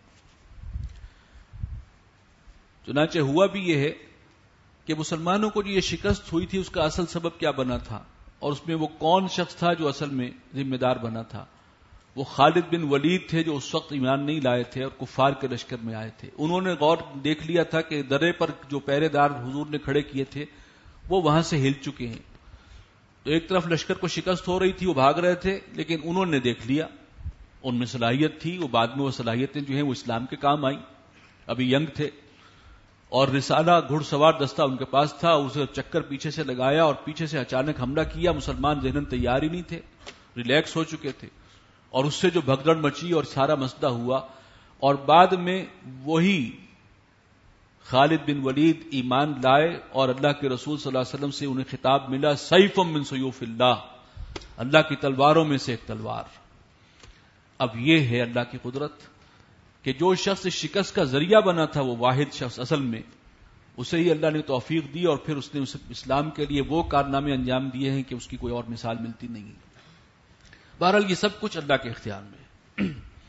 چنانچہ ہوا بھی یہ ہے کہ مسلمانوں کو جو یہ شکست ہوئی تھی اس کا اصل سبب کیا بنا تھا، اور اس میں وہ کون شخص تھا جو اصل میں ذمہ دار بنا تھا؟ وہ خالد بن ولید تھے، جو اس وقت ایمان نہیں لائے تھے اور کفار کے لشکر میں آئے تھے۔ انہوں نے غور دیکھ لیا تھا کہ درے پر جو پہرے دار حضور نے کھڑے کیے تھے وہ وہاں سے ہل چکے ہیں، تو ایک طرف لشکر کو شکست ہو رہی تھی، وہ بھاگ رہے تھے، لیکن انہوں نے دیکھ لیا، ان میں صلاحیت تھی، وہ بعد میں وہ صلاحیتیں جو ہیں وہ اسلام کے کام آئیں، ابھی ینگ تھے، اور رسالہ گھڑ سوار دستہ ان کے پاس تھا، اسے چکر پیچھے سے لگایا اور پیچھے سے اچانک حملہ کیا۔ مسلمان ذہناً تیار ہی نہیں تھے، ریلیکس ہو چکے تھے، اور اس سے جو بھگدڑ مچی اور سارا مسئلہ ہوا، اور بعد میں وہی خالد بن ولید ایمان لائے، اور اللہ کے رسول صلی اللہ علیہ وسلم سے انہیں خطاب ملا، سیف من سیوف اللہ، اللہ کی تلواروں میں سے ایک تلوار۔ اب یہ ہے اللہ کی قدرت کہ جو شخص اس شکست کا ذریعہ بنا تھا وہ واحد شخص اصل میں اسے ہی اللہ نے توفیق دی، اور پھر اس نے اسلام کے لیے وہ کارنامے انجام دیے ہیں کہ اس کی کوئی اور مثال ملتی نہیں ہے۔ بہرحال یہ سب کچھ اللہ کے اختیار میں۔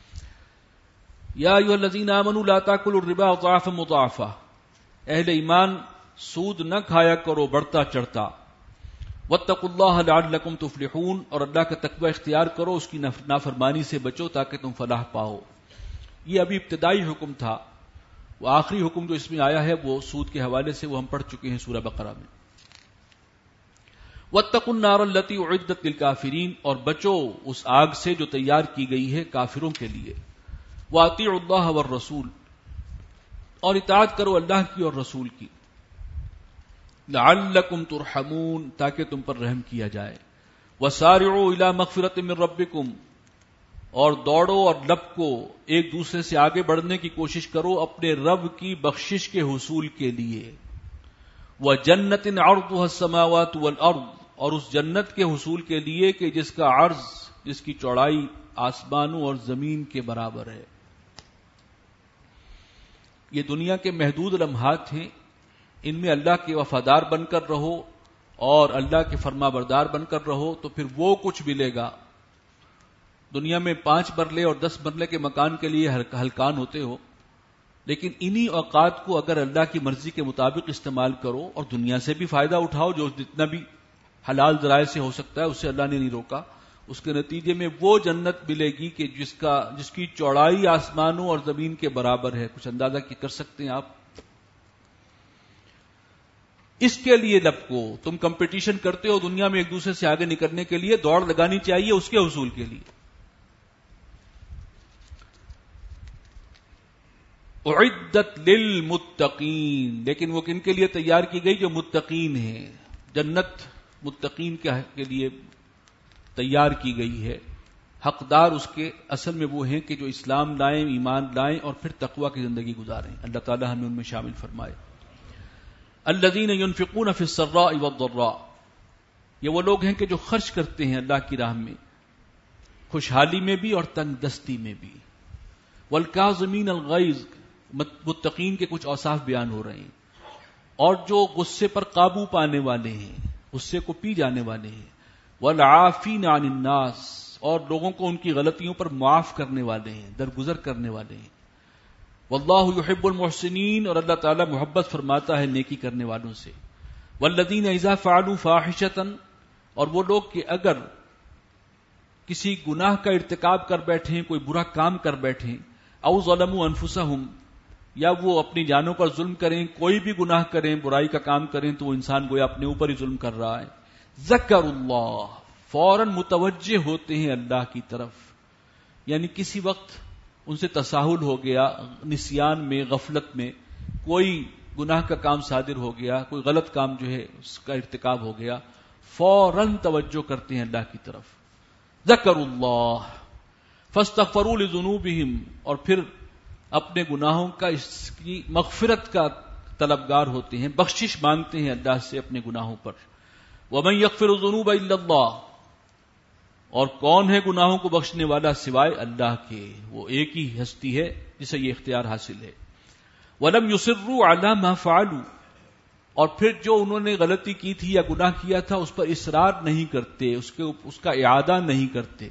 یا ایھا الذین آمنوا لا تاکلوا الربا اضعافا مضاعفا، اہل ایمان سود نہ کھایا کرو بڑھتا چڑھتا۔ واتقوا اللہ لعلکم تفلحون، اور اللہ کا تقوی اختیار کرو، اس کی نافرمانی سے بچو تاکہ تم فلاح پاؤ۔ یہ ابھی ابتدائی حکم تھا، وہ آخری حکم جو اس میں آیا ہے وہ سود کے حوالے سے وہ ہم پڑھ چکے ہیں سورہ بقرہ میں۔ واتقوا النار التی اعدت للکافرین، اور بچو اس آگ سے جو تیار کی گئی ہے کافروں کے لیے۔ واطیعوا اللہ والرسول، اور اطاعت کرو اللہ کی اور رسول کی۔ لعلکم ترحمون، تاکہ تم پر رحم کیا جائے۔ وسارعوا الی مغفرۃ من ربکم، اور دوڑو اور لپکو ایک دوسرے سے آگے بڑھنے کی کوشش کرو اپنے رب کی بخشش کے حصول کے لیے۔ وجنت عرضها السماوات والارض، اور اس جنت کے حصول کے لیے کہ جس کا عرض، جس کی چوڑائی آسمانوں اور زمین کے برابر ہے۔ یہ دنیا کے محدود لمحات ہیں، ان میں اللہ کے وفادار بن کر رہو اور اللہ کے فرما بردار بن کر رہو تو پھر وہ کچھ ملے گا۔ دنیا میں 5 مرلے اور 10 مرلے کے مکان کے لیے ہلکان ہوتے ہو، لیکن انہی اوقات کو اگر اللہ کی مرضی کے مطابق استعمال کرو اور دنیا سے بھی فائدہ اٹھاؤ، جو جتنا بھی حلال ذرائع سے ہو سکتا ہے اس سے اللہ نے نہیں روکا، اس کے نتیجے میں وہ جنت ملے گی کہ جس کی چوڑائی آسمانوں اور زمین کے برابر ہے۔ کچھ اندازہ کر سکتے ہیں آپ؟ اس کے لیے لپکو، تم کمپٹیشن کرتے ہو دنیا میں ایک دوسرے سے آگے نکلنے کے لیے، دوڑ لگانی چاہیے اس کے حصول کے لیے۔ اعدت للمتقین، لیکن وہ کن کے لیے تیار کی گئی؟ جو متقین ہیں۔ جنت متقین کے لیے تیار کی گئی ہے، حقدار اس کے اصل میں وہ ہیں کہ جو اسلام لائیں، ایمان لائیں اور پھر تقوی کی زندگی گزاریں۔ اللہ تعالی ہمیں ان میں شامل فرمائے۔ الذین ينفقون فی السراء والضراء، یہ وہ لوگ ہیں کہ جو خرچ کرتے ہیں اللہ کی راہ میں، خوشحالی میں بھی اور تنگ دستی میں بھی۔ والکاظمین الغیظ، متقین کے کچھ اوصاف بیان ہو رہے ہیں، اور جو غصے پر قابو پانے والے ہیں، غصے کو پی جانے والے ہیں۔ والعافین عن الناس، اور لوگوں کو ان کی غلطیوں پر معاف کرنے والے ہیں، درگزر کرنے والے ہیں۔ واللہ یحب المحسنین، اور اللہ تعالی محبت فرماتا ہے نیکی کرنے والوں سے۔ والذین اذا فعلوا فاحشۃ، اور وہ لوگ کہ اگر کسی گناہ کا ارتکاب کر بیٹھیں، کوئی برا کام کر بیٹھیں، او ظلموا انفسہم، یا وہ اپنی جانوں پر ظلم کریں، کوئی بھی گناہ کریں، برائی کا کام کریں تو وہ انسان گویا اپنے اوپر ہی ظلم کر رہا ہے۔ ذکر اللہ، فوراً متوجہ ہوتے ہیں اللہ کی طرف، یعنی کسی وقت ان سے تساہل ہو گیا، نسیان میں، غفلت میں کوئی گناہ کا کام صادر ہو گیا، کوئی غلط کام جو ہے اس کا ارتکاب ہو گیا، فوراً توجہ کرتے ہیں اللہ کی طرف۔ ذکر اللہ فاستغفروا لذنوبہم، اور پھر اپنے گناہوں کا اس کی مغفرت کا طلبگار ہوتے ہیں، بخشش مانگتے ہیں اللہ سے اپنے گناہوں پر۔ ومن یغفر الذنوب الا اللہ، اور کون ہے گناہوں کو بخشنے والا سوائے اللہ کے، وہ ایک ہی ہستی ہے جسے یہ اختیار حاصل ہے۔ ولم یصروا علی ما فعلوا، اور پھر جو انہوں نے غلطی کی تھی یا گناہ کیا تھا اس پر اصرار نہیں کرتے، اس کا اعادہ نہیں کرتے،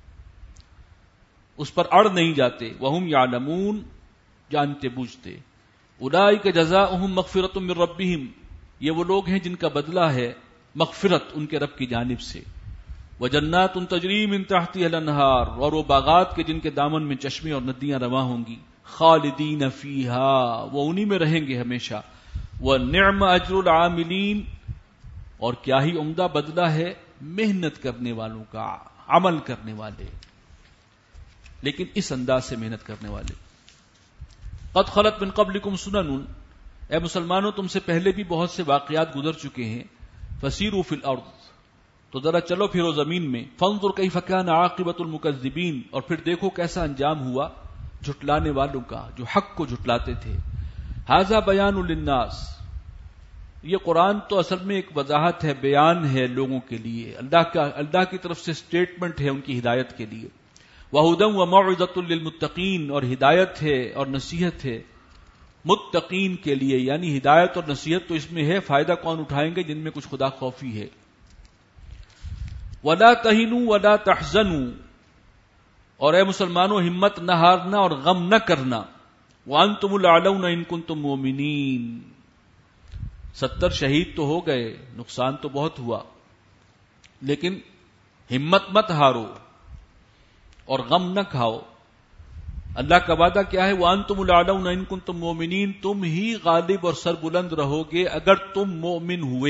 اس پر اڑ نہیں جاتے۔ وہم یعلمون، جانتے بوجھتے۔ اولئک جزاؤہم مغفرۃ من ربہم، یہ وہ لوگ ہیں جن کا بدلہ ہے مغفرت ان کے رب کی جانب سے۔ وجنات تجری من تحتها الانہار، اور وہ باغات کے جن کے دامن میں چشمے اور ندیاں رواں ہوں گی۔ خالدین فیہا، وہ انہی میں رہیں گے ہمیشہ۔ ونعم اجر العاملین، اور کیا ہی عمدہ بدلہ ہے محنت کرنے والوں کا، عمل کرنے والے، لیکن اس انداز سے محنت کرنے والے۔ قد خلت من قبلکم سنن، اے مسلمانوں تم سے پہلے بھی بہت سے واقعات گزر چکے ہیں۔ فسیروا فی الارض، تو ذرا چلو پھرو زمین میں۔ فانظر کیف کان عاقبۃ المکذبین، اور پھر دیکھو کیسا انجام ہوا جھٹلانے والوں کا، جو حق کو جھٹلاتے تھے۔ ھذا بیان للناس، یہ قرآن تو اصل میں ایک وضاحت ہے، بیان ہے لوگوں کے لیے، اللہ کی طرف سے سٹیٹمنٹ ہے ان کی ہدایت کے لیے۔ وَهُدًى وَمَوْعِظَةٌ لِّلْمُتَّقِينَ، اور ہدایت ہے اور نصیحت ہے متقین کے لیے، یعنی ہدایت اور نصیحت تو اس میں ہے، فائدہ کون اٹھائیں گے؟ جن میں کچھ خدا خوفی ہے۔ وَلَا تَهِنُوا وَلَا تَحْزَنُوا، اور اے مسلمانوں ہمت نہ ہارنا اور غم نہ کرنا، وَأَنْتُمُ الْأَعْلَوْنَ إِن كُنتُم مُؤْمِنِينَ، 70 شہید تو ہو گئے، نقصان تو بہت ہوا، لیکن ہمت مت ہارو اور غم نہ کھاؤ۔ اللہ کا وعدہ کیا ہے؟ وَأَنْتُمُ الْأَعْلَوْنَ إِن كُنتُم مُؤْمِنِينَ، تم ہی غالب اور سربلند رہو گے اگر تم مومن ہوئے۔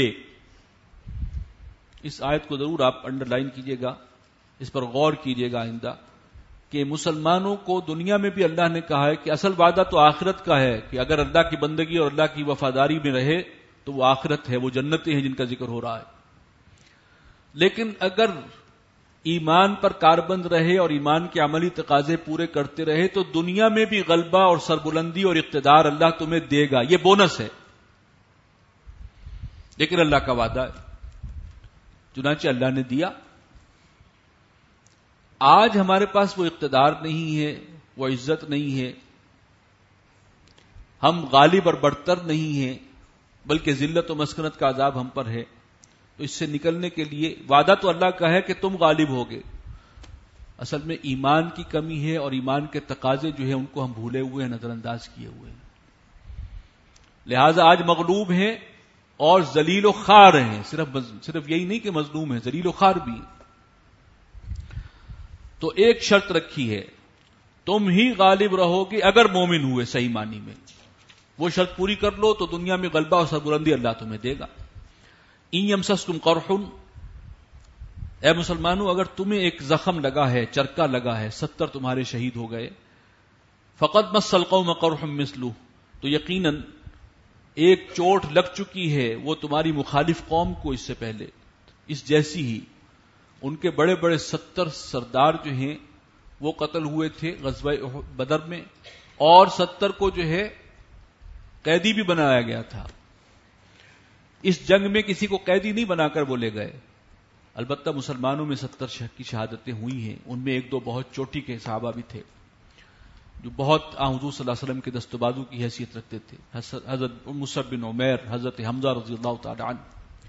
اس آیت کو ضرور آپ انڈر لائن کیجئے گا، اس پر غور کیجئے گا آئندہ، کہ مسلمانوں کو دنیا میں بھی اللہ نے کہا ہے کہ اصل وعدہ تو آخرت کا ہے، کہ اگر اللہ کی بندگی اور اللہ کی وفاداری میں رہے تو وہ آخرت ہے، وہ جنتیں ہیں جن کا ذکر ہو رہا ہے۔ لیکن اگر ایمان پر کاربند رہے اور ایمان کے عملی تقاضے پورے کرتے رہے تو دنیا میں بھی غلبہ اور سربلندی اور اقتدار اللہ تمہیں دے گا، یہ بونس ہے، لیکن اللہ کا وعدہ ہے، چنانچہ اللہ نے دیا۔ آج ہمارے پاس وہ اقتدار نہیں ہے، وہ عزت نہیں ہے، ہم غالب اور برتر نہیں ہیں، بلکہ ذلت و مسکنت کا عذاب ہم پر ہے۔ تو اس سے نکلنے کے لیے وعدہ تو اللہ کا ہے کہ تم غالب ہوگے، اصل میں ایمان کی کمی ہے اور ایمان کے تقاضے جو ہیں ان کو ہم بھولے ہوئے ہیں، نظر انداز کیے ہوئے ہیں، لہذا آج مغلوب ہیں اور ذلیل و خوار ہیں، صرف یہی نہیں کہ مظلوم ہیں، ذلیل و خوار بھی ہیں۔ تو ایک شرط رکھی ہے، تم ہی غالب رہو گے اگر مومن ہوئے صحیح معنی میں، وہ شرط پوری کر لو تو دنیا میں غلبہ اور سربلندی اللہ تمہیں دے گا۔ ان یمسسکم قرح، اے مسلمانوں اگر تمہیں ایک زخم لگا ہے، چرکا لگا ہے، 70 تمہارے شہید ہو گئے، فقد مس القوم قرح مثلہ، تو یقیناً ایک چوٹ لگ چکی ہے وہ تمہاری مخالف قوم کو اس سے پہلے، اس جیسی ہی۔ ان کے بڑے بڑے 70 سردار جو ہیں وہ قتل ہوئے تھے غزوہ بدر میں، اور 70 کو جو ہے قیدی بھی بنایا گیا تھا۔ اس جنگ میں کسی کو قیدی نہیں بنا کر وہ لے گئے، البتہ مسلمانوں میں 70 کی شہادتیں ہوئی ہیں، ان میں ایک دو بہت چوٹی کے صحابہ بھی تھے جو بہت حضور صلی اللہ علیہ وسلم کے دست و بازو کی حیثیت رکھتے تھے، حضرت مصعب بن عمیر، حضرت حمزہ رضی اللہ تعالی عنہ۔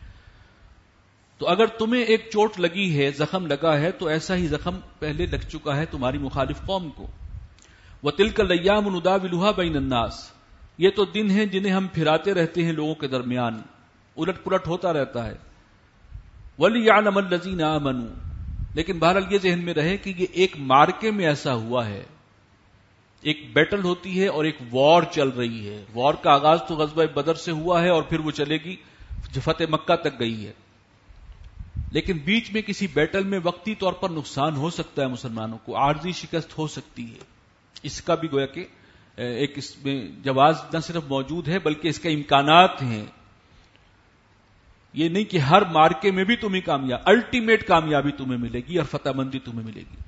تو اگر تمہیں ایک چوٹ لگی ہے، زخم لگا ہے، تو ایسا ہی زخم پہلے لگ چکا ہے تمہاری مخالف قوم کو۔ وَتِلْكَ الْأَيَّامُ نُدَاوِلُهَا بَيْنَ النَّاسِ، یہ تو دن ہیں جنہیں ہم پھراتے رہتے ہیں لوگوں کے درمیان، الٹ پلٹ ہوتا رہتا ہے۔ وَلِيَعْلَمَ الَّذِينَ آمَنُوا، لیکن بہرحال یہ ذہن میں رہے کہ یہ ایک مارکے میں ایسا ہوا ہے، ایک بیٹل ہوتی ہے اور ایک وار چل رہی ہے۔ وار کا آغاز تو غزوہ بدر سے ہوا ہے اور پھر وہ چلے گی فتح مکہ تک گئی ہے، لیکن بیچ میں کسی بیٹل میں وقتی طور پر نقصان ہو سکتا ہے، مسلمانوں کو عارضی شکست ہو سکتی ہے، اس کا بھی گویا کہ ایک اس میں جواز نہ صرف موجود ہے بلکہ اس کے امکانات ہیں۔ یہ نہیں کہ ہر مارکے میں بھی تمہیں الٹیمیٹ کامیابی تمہیں ملے گی اور فتح مندی تمہیں ملے گی۔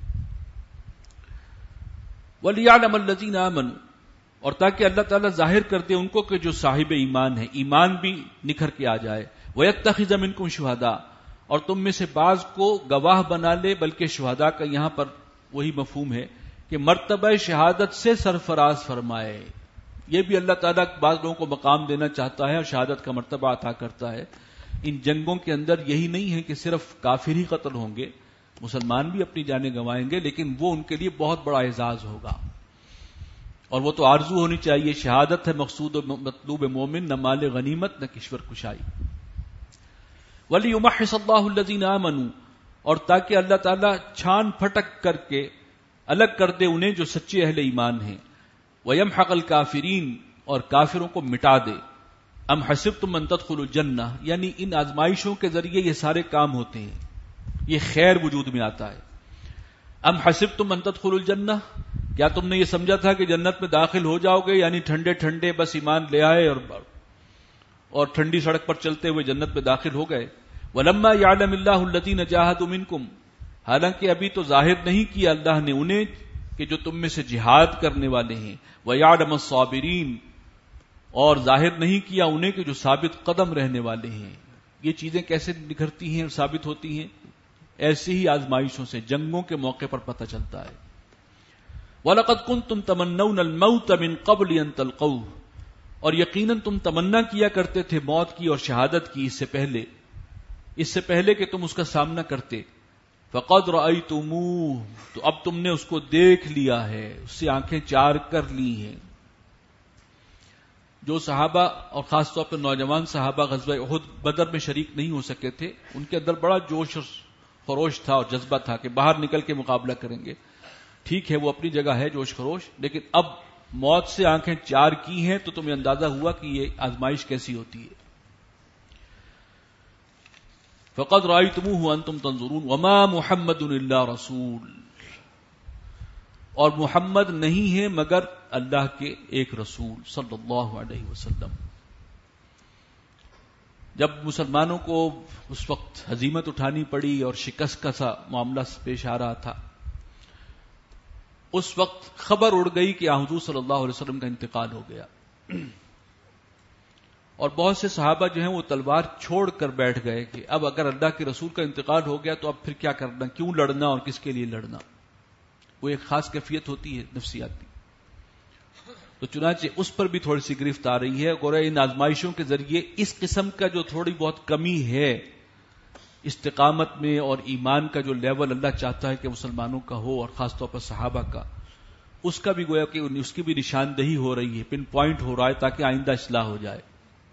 وَلِيَعْلَمَ الَّذِينَ آمَنُوا، اور تاکہ اللہ تعالیٰ ظاہر کر دے ان کو کہ جو صاحب ایمان ہے، ایمان بھی نکھر کے آ جائے۔ وَيَتَّخِذَ مِنْكُمْ شُهَدَاءَ، اور تم میں سے بعض کو گواہ بنا لے، بلکہ شہداء کا یہاں پر وہی مفہوم ہے کہ مرتبہ شہادت سے سرفراز فرمائے۔ یہ بھی اللہ تعالیٰ بعض لوگوں کو مقام دینا چاہتا ہے اور شہادت کا مرتبہ عطا کرتا ہے۔ ان جنگوں کے اندر یہی نہیں ہے کہ صرف کافر ہی قتل ہوں گے، مسلمان بھی اپنی جانیں گنوائیں گے، لیکن وہ ان کے لیے بہت بڑا اعزاز ہوگا، اور وہ تو آرزو ہونی چاہیے۔ شہادت ہے مقصود و مطلوب مومن، نہ مال غنیمت نہ کشور کشائی۔ وَلِيُمَحِّصَ اللَّهُ الَّذِينَ آمَنُوا، اور تاکہ اللہ تعالیٰ چھان پھٹک کر کے الگ کر دے انہیں جو سچے اہل ایمان ہیں۔ وَيَمْحَقَ الْكَافِرِينَ، اور کافروں کو مٹا دے۔ ام حسبتم ان تدخلوا الجنہ، یعنی ان آزمائشوں کے ذریعے یہ سارے کام ہوتے ہیں، یہ خیر وجود میں آتا ہے۔ ام حسبتم ان تدخلوا الجنہ، کیا تم نے یہ سمجھا تھا کہ جنت میں داخل ہو جاؤ گے، یعنی ٹھنڈے ٹھنڈے بس ایمان لے آئے اور ٹھنڈی سڑک پر چلتے ہوئے جنت میں داخل ہو گئے۔ وَلَمَّا يَعْلَمِ اللَّهُ الَّذِينَ جَاهَدُوا مِنْكُمْ، حالانکہ ابھی تو ظاہر نہیں کیا اللہ نے انہیں کہ جو تم میں سے جہاد کرنے والے ہیں۔ وَيَعْلَمَ الصَّابِرِينَ، اور ظاہر نہیں کیا انہیں کہ جو ثابت قدم رہنے والے ہیں۔ یہ چیزیں کیسے نکھرتی ہیں اور ثابت ہوتی ہیں؟ ایسی ہی آزمائشوں سے، جنگوں کے موقع پر پتہ چلتا ہے۔ وَلَقَدْ كُنْتُمْ تَمَنَّوْنَ الْمَوْتَ مِنْ قَبْلِ أَنْ تَلْقَوْهُ، اور یقیناً تم تمنا کیا کرتے تھے موت کی اور شہادت کی اس سے پہلے کہ تم اس کا سامنا کرتے. فَقَدْ رَأَيْتُمُوهُ، تو اب تم نے اس کو دیکھ لیا ہے، اس سے آنکھیں چار کر لی ہیں. جو صحابہ اور خاص طور پر نوجوان صحابہ غزوہ احد بدر میں شریک نہیں ہو سکے تھے، ان کے اندر بڑا جوش اور خروش تھا اور جذبہ تھا کہ باہر نکل کے مقابلہ کریں گے. ٹھیک ہے، وہ اپنی جگہ ہے جوش خروش، لیکن اب موت سے آنکھیں چار کی ہیں تو تمہیں اندازہ ہوا کہ یہ آزمائش کیسی ہوتی ہے. فَقَدْ رَأَيْتُمُوهُ وَأَنْتُمْ تَنظُرُونَ وَمَا مُحَمَّدٌ إِلَّا رَسُولٌ، اور محمد نہیں ہے مگر اللہ کے ایک رسول صلی اللہ علیہ وسلم. جب مسلمانوں کو اس وقت ہزیمت اٹھانی پڑی اور شکست کا سا معاملہ پیش آ رہا تھا، اس وقت خبر اڑ گئی کہ حضور صلی اللہ علیہ وسلم کا انتقال ہو گیا، اور بہت سے صحابہ جو ہیں وہ تلوار چھوڑ کر بیٹھ گئے کہ اب اگر اللہ کے رسول کا انتقال ہو گیا تو اب پھر کیا کرنا، کیوں لڑنا اور کس کے لیے لڑنا. وہ ایک خاص کیفیت ہوتی ہے نفسیاتی. تو چنانچہ اس پر بھی تھوڑی سی گرفت آ رہی ہے. اور ان آزمائشوں کے ذریعے اس قسم کا جو تھوڑی بہت کمی ہے استقامت میں اور ایمان کا جو لیول اللہ چاہتا ہے کہ مسلمانوں کا ہو، اور خاص طور پر صحابہ کا، اس کا بھی گویا کہ اس کی بھی نشاندہی ہو رہی ہے، پن پوائنٹ ہو رہا ہے تاکہ آئندہ اصلاح ہو جائے.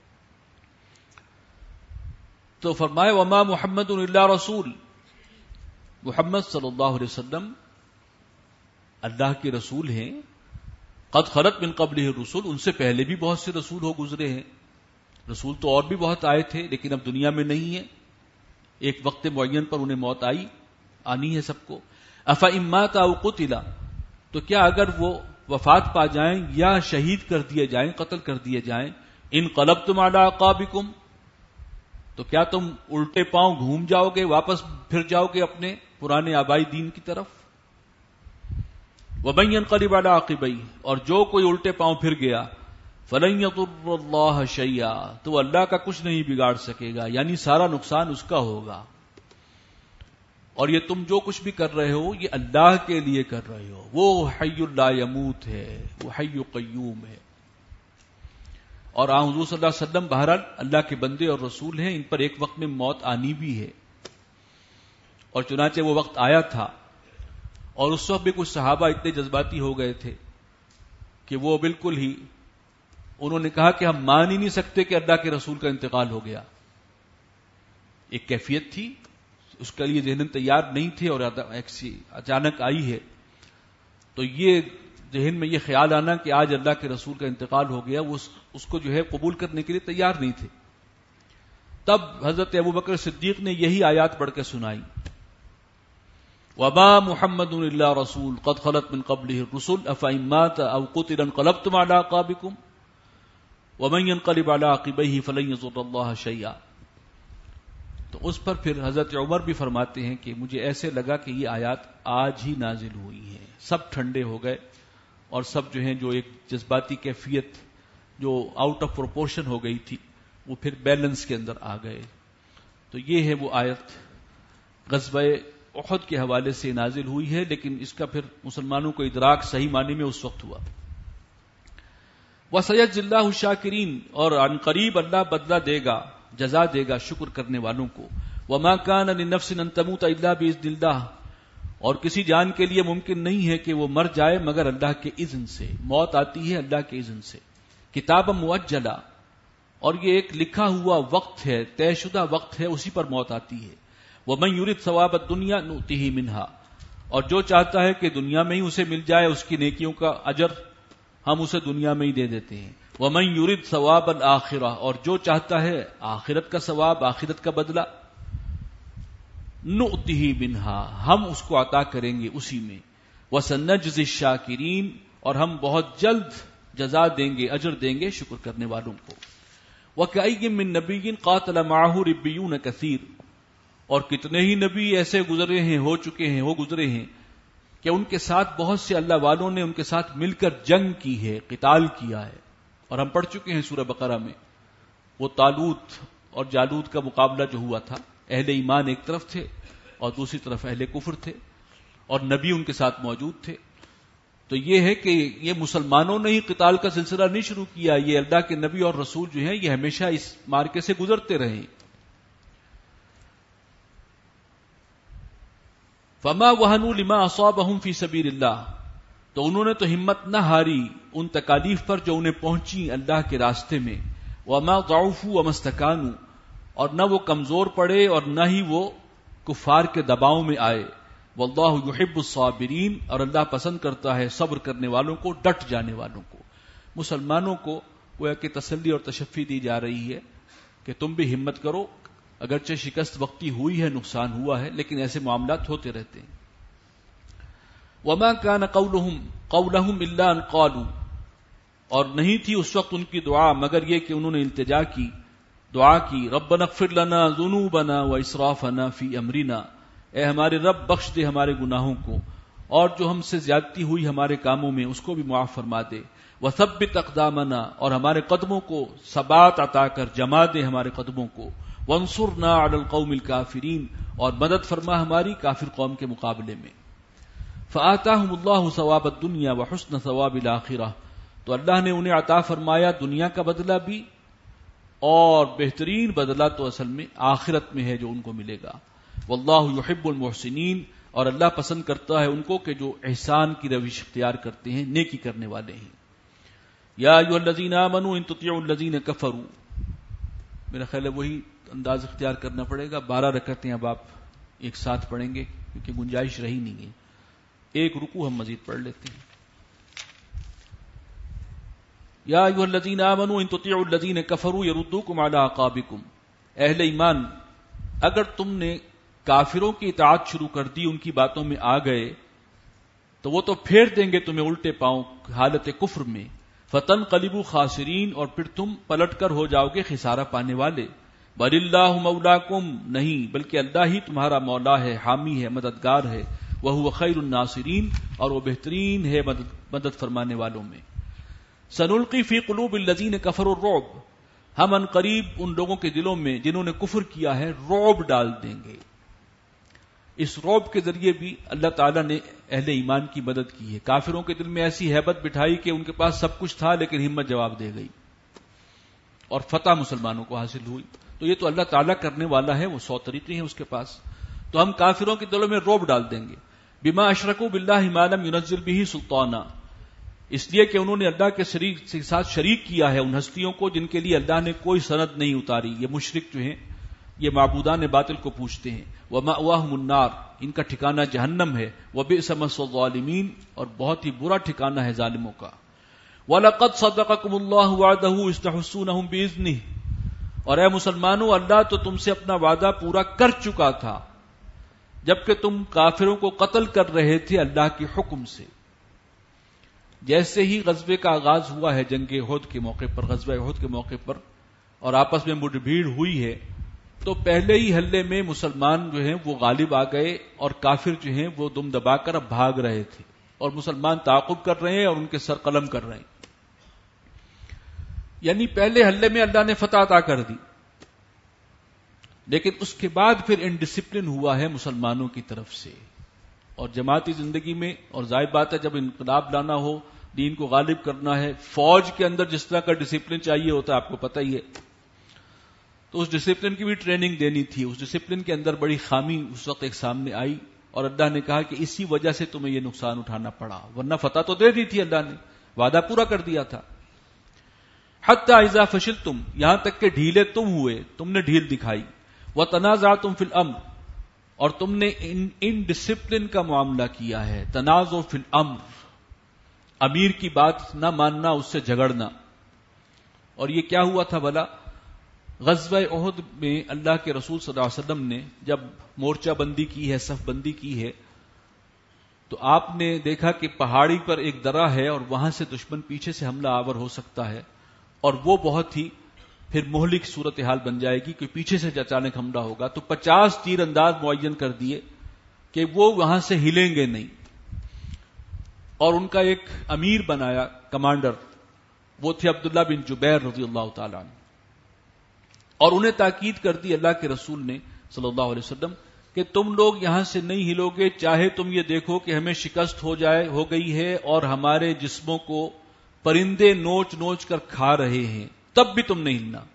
تو فرمائے وما محمد الا رسول، محمد صلی اللہ علیہ وسلم اللہ کے رسول ہیں. قد خلت من قبلہ الرسل، ان سے پہلے بھی بہت سے رسول ہو گزرے ہیں. رسول تو اور بھی بہت آئے تھے لیکن اب دنیا میں نہیں ہیں، ایک وقت معین پر انہیں موت آنی ہے سب کو. افإن مات او قتل، تو کیا اگر وہ وفات پا جائیں یا شہید کر دیے جائیں، قتل کر دیے جائیں، انقلبتم علی اعقابکم، تو کیا تم الٹے پاؤں گھوم جاؤ گے، واپس پھر جاؤ گے اپنے پرانے آبائی دین کی طرف. وَمَن يَنقَلِبْ عَلَىٰ عَقِبَيْهِ، اور جو کوئی الٹے پاؤں پھر گیا، فَلَن يَضُرَّ اللَّهَ شَيْئًا، تو وہ اللہ کا کچھ نہیں بگاڑ سکے گا، یعنی سارا نقصان اس کا ہوگا. اور یہ تم جو کچھ بھی کر رہے ہو یہ اللہ کے لیے کر رہے ہو. وہ حی لا یموت ہے، وہ حی قیوم ہے. اور حضور صلی اللہ علیہ وسلم بہرحال اللہ کے بندے اور رسول ہیں، ان پر ایک وقت میں موت آنی بھی ہے، اور چنانچہ وہ وقت آیا تھا. اور اس وقت بھی کچھ صحابہ اتنے جذباتی ہو گئے تھے کہ وہ بالکل ہی انہوں نے کہا کہ ہم مان ہی نہیں سکتے کہ اللہ کے رسول کا انتقال ہو گیا. ایک کیفیت تھی، اس کے لیے ذہن تیار نہیں تھے، اور اچانک آئی ہے تو یہ ذہن میں یہ خیال آنا کہ آج اللہ کے رسول کا انتقال ہو گیا، وہ اس کو جو ہے قبول کرنے کے لیے تیار نہیں تھے. تب حضرت ابوبکر صدیق نے یہی آیات پڑھ کے سنائی، وَمَا مُحَمَّدٌ إِلَّا رَسُولٌ قَدْ خَلَتْ مِن قَبْلِهِ الرُّسُلُ أَفَإِن مَّاتَ أَوْ قُتِلَ انقلبتم عَلَىٰ أَعْقَابِكُمْ وَمَن يَنقَلِبْ عَلَىٰ عَقِبَيْهِ فَلَن يَضُرَّ اللَّهَ شَيْئًا. تو اس پر پھر حضرت عمر بھی فرماتے ہیں کہ مجھے ایسے لگا کہ یہ آیات آج ہی نازل ہوئی ہیں. سب ٹھنڈے ہو گئے اور سب جو ہیں جو ایک جذباتی کیفیت جو آؤٹ آف پروپورشن ہو گئی تھی وہ پھر بیلنس کے اندر آ گئے. تو یہ ہے وہ آیت غزوہ احد کے حوالے سے نازل ہوئی ہے، لیکن اس کا پھر مسلمانوں کو ادراک صحیح معنی میں اس وقت ہوا. وَسَيَجْزِي اللَّهُ الشَّاكِرِينَ، اور عن قریب اللہ بدلہ دے گا، جزا دے گا شکر کرنے والوں کو. وَمَا كَانَ لِنَفْسٍ أَن تَمُوتَ إِلَّا بِإِذْنِ اللَّهِ، اور کسی جان کے لیے ممکن نہیں ہے کہ وہ مر جائے مگر اللہ کے اذن سے. موت آتی ہے اللہ کے اذن سے. کتاب مؤجلہ، اور یہ ایک لکھا ہوا وقت ہے، طے شدہ وقت ہے، اسی پر موت آتی ہے. وَمَن يُرِدْ ثَوَابَ الدُّنْيَا نُؤْتِهِ مِنْهَا، اور جو چاہتا ہے کہ دنیا میں ہی اسے مل جائے اس کی نیکیوں کا اجر، ہم اسے دنیا میں ہی دے دیتے ہیں. وَمَن يُرِدْ ثَوَابَ الْآخِرَةِ، اور جو چاہتا ہے آخرت کا ثواب، آخرت کا بدلہ، نُؤْتِهِ مِنْهَا، ہم اس کو عطا کریں گے اسی میں. وَسَنَجْزِي الشَّاكِرِينَ، اور ہم بہت جلد جزا دیں گے، اجر دیں گے شکر کرنے والوں کو. وَكَأَيٍّ مِّن نَّبِيٍّ قَاتَلَ مَعَهُ رِبِّيُّونَ كَثِيرٌ، اور کتنے ہی نبی ایسے گزرے ہیں، ہو گزرے ہیں کہ ان کے ساتھ بہت سے اللہ والوں نے ان کے ساتھ مل کر جنگ کی ہے، قتال کیا ہے. اور ہم پڑھ چکے ہیں سورہ بقرہ میں وہ طالوت اور جالوت کا مقابلہ جو ہوا تھا. اہل ایمان ایک طرف تھے اور دوسری طرف اہل کفر تھے، اور نبی ان کے ساتھ موجود تھے. تو یہ ہے کہ یہ مسلمانوں نے ہی قتال کا سلسلہ نہیں شروع کیا، یہ اللہ کے نبی اور رسول جو ہیں یہ ہمیشہ اس مارکے سے گزرتے رہے. فما وہنوا لما اصابهم فی سبیل اللہ، تو انہوں نے تو ہمت نہ ہاری ان تکالیف پر جو انہیں پہنچی اللہ کے راستے میں. وما ضعفوا وما استکانوا، اور نہ وہ کمزور پڑے اور نہ ہی وہ کفار کے دباؤ میں آئے. واللہ یحب الصابرین، اور اللہ پسند کرتا ہے صبر کرنے والوں کو، ڈٹ جانے والوں کو. مسلمانوں کو گویا کہ تسلی اور تشفی دی جا رہی ہے کہ تم بھی ہمت کرو، اگرچہ شکست وقتی ہوئی ہے، نقصان ہوا ہے، لیکن ایسے معاملات ہوتے رہتے ہیں. وما كان قولهم الا ان قالوا، اور نہیں تھی اس وقت ان کی دعا مگر یہ کہ انہوں نے التجا کی، دعا کی، ربنا اغفر لنا ذنوبنا واسرافنا فی امرنا، اے ہمارے رب بخش دے ہمارے گناہوں کو، اور جو ہم سے زیادتی ہوئی ہمارے کاموں میں اس کو بھی معاف فرما دے. وثبت اقدامنا، اور ہمارے قدموں کو ثبات عطا کر جما دے ہمارے قدموں کو. وانصرنا علی القوم الکافرین، اور مدد فرما ہماری کافر قوم کے مقابلے میں. فآتاہم اللہ ثواب الدنیا وحسن ثواب الآخرہ، تو اللہ نے انہیں عطا فرمایا دنیا کا بدلہ بھی، اور بہترین بدلہ تو اصل میں آخرت میں ہے جو ان کو ملے گا. واللہ یحب المحسنین، اور اللہ پسند کرتا ہے ان کو کہ جو احسان کی روش اختیار کرتے ہیں، نیکی کرنے والے ہیں. یا ایھا الذین آمنوا ان تطیعوا الذین کفروا، میرا خیال ہے وہی انداز اختیار کرنا پڑے گا. 12 رکعتیں اب آپ ایک ساتھ پڑھیں گے کیونکہ گنجائش رہی نہیں ہے. ایک رکوع ہم مزید پڑھ لیتے ہیں. یا ایھا الذین آمنوا ان تطیعوا الذین کفروا یردوکم علی اعقابکم، اہل ایمان اگر تم نے کافروں کی اطاعت شروع کر دی، ان کی باتوں میں آ گئے، تو وہ تو پھیر دیں گے تمہیں الٹے پاؤں حالت کفر میں. فتنقلبوا خاسرین، اور پھر تم پلٹ کر ہو جاؤ گے خسارہ پانے والے. بل اللہ مولاکم، نہیں بلکہ اللہ ہی تمہارا مولا ہے، حامی ہے، مددگار ہے. وہو خیر الناصرین، اور وہ بہترین ہے مدد فرمانے والوں میں. سنلقی فی قلوب الذین کفروا الرعب، ہم ان قریب ان لوگوں کے دلوں میں جنہوں نے کفر کیا ہے رعب ڈال دیں گے. اس رعب کے ذریعے بھی اللہ تعالیٰ نے اہل ایمان کی مدد کی ہے. کافروں کے دل میں ایسی ہیبت بٹھائی کہ ان کے پاس سب کچھ تھا لیکن ہمت جواب دے گئی، اور فتح مسلمانوں کو حاصل ہوئی. تو یہ تو اللہ تعالیٰ کرنے والا ہے، وہ 100 طریقے ہیں اس کے پاس. تو ہم کافروں کے دلوں میں رعب ڈال دیں گے. بما اشرکوا باللہ ما لم ينزل به سلطانا، اس لیے کہ انہوں نے اللہ کے ساتھ شریک کیا ہے ان ہستیوں کو جن کے لیے اللہ نے کوئی سند نہیں اتاری. یہ مشرک جو ہیں یہ معبودان باطل کو پوچھتے ہیں. ومأواہم النار، ان کا ٹھکانہ جہنم ہے. وبئس مثوى الظالمین، اور بہت ہی برا ٹھکانہ ہے ظالموں کا. وَلَقَدْ صَدَقَكُمُ اللَّهُ وَعْدَهُ إِذْ تَحُسُّونَهُم بِإِذْنِهِ، اور اے مسلمانوں اللہ تو تم سے اپنا وعدہ پورا کر چکا تھا جبکہ تم کافروں کو قتل کر رہے تھے اللہ کے حکم سے. جیسے ہی غزوے کا آغاز ہوا ہے جنگ احد کے موقع پر، غزوہ احد کے موقع پر، اور آپس میں مڈ بھیڑ ہوئی ہے، تو پہلے ہی حلے میں مسلمان جو ہیں وہ غالب آ گئے، اور کافر جو ہیں وہ دم دبا کر اب بھاگ رہے تھے، اور مسلمان تعاقب کر رہے ہیں اور ان کے سر قلم کر رہے ہیں. یعنی پہلے حلے میں اللہ نے فتح عطا کر دی، لیکن اس کے بعد پھر انڈسپلن ہوا ہے مسلمانوں کی طرف سے. اور جماعتی زندگی میں، اور ظاہر بات ہے جب انقلاب لانا ہو، دین کو غالب کرنا ہے، فوج کے اندر جس طرح کا ڈسپلن چاہیے ہوتا ہے آپ کو پتہ ہی ہے، تو اس ڈسپلن کی بھی ٹریننگ دینی تھی. اس ڈسپلن کے اندر بڑی خامی اس وقت ایک سامنے آئی، اور اللہ نے کہا کہ اسی وجہ سے تمہیں یہ نقصان اٹھانا پڑا، ورنہ فتح تو دے دی تھی اللہ نے، وعدہ پورا کر دیا تھا. حتی اذا فشلتم، یہاں تک کہ ڈھیلے تم ہوئے، تم نے ڈھیل دکھائی. وتنازعتم فی الامر، اور تم نے ان ڈسپلن کا معاملہ کیا ہے. تنازع فی الامر، امیر کی بات نہ ماننا، اس سے جھگڑنا. اور یہ کیا ہوا تھا بھلا؟ غزوہ احد میں اللہ کے رسول صلی اللہ علیہ وسلم نے جب مورچہ بندی کی ہے، صف بندی کی ہے، تو آپ نے دیکھا کہ پہاڑی پر ایک درہ ہے اور وہاں سے دشمن پیچھے سے حملہ آور ہو سکتا ہے، اور وہ بہت ہی پھر مہلک صورتحال بن جائے گی کہ پیچھے سے اچانک حملہ ہوگا. تو 50 تیر انداز معین کر دیے کہ وہ وہاں سے ہلیں گے نہیں، اور ان کا ایک امیر بنایا، کمانڈر، وہ تھے عبداللہ بن جبیر رضی اللہ تعالی عنہ. اور انہیں تاکید کر دی اللہ کے رسول نے صلی اللہ علیہ وسلم کہ تم لوگ یہاں سے نہیں ہلو گے چاہے تم یہ دیکھو کہ ہمیں شکست ہو گئی ہے اور ہمارے جسموں کو پرندے نوچ نوچ کر کھا رہے ہیں، تب بھی تم نہیں ہلنا۔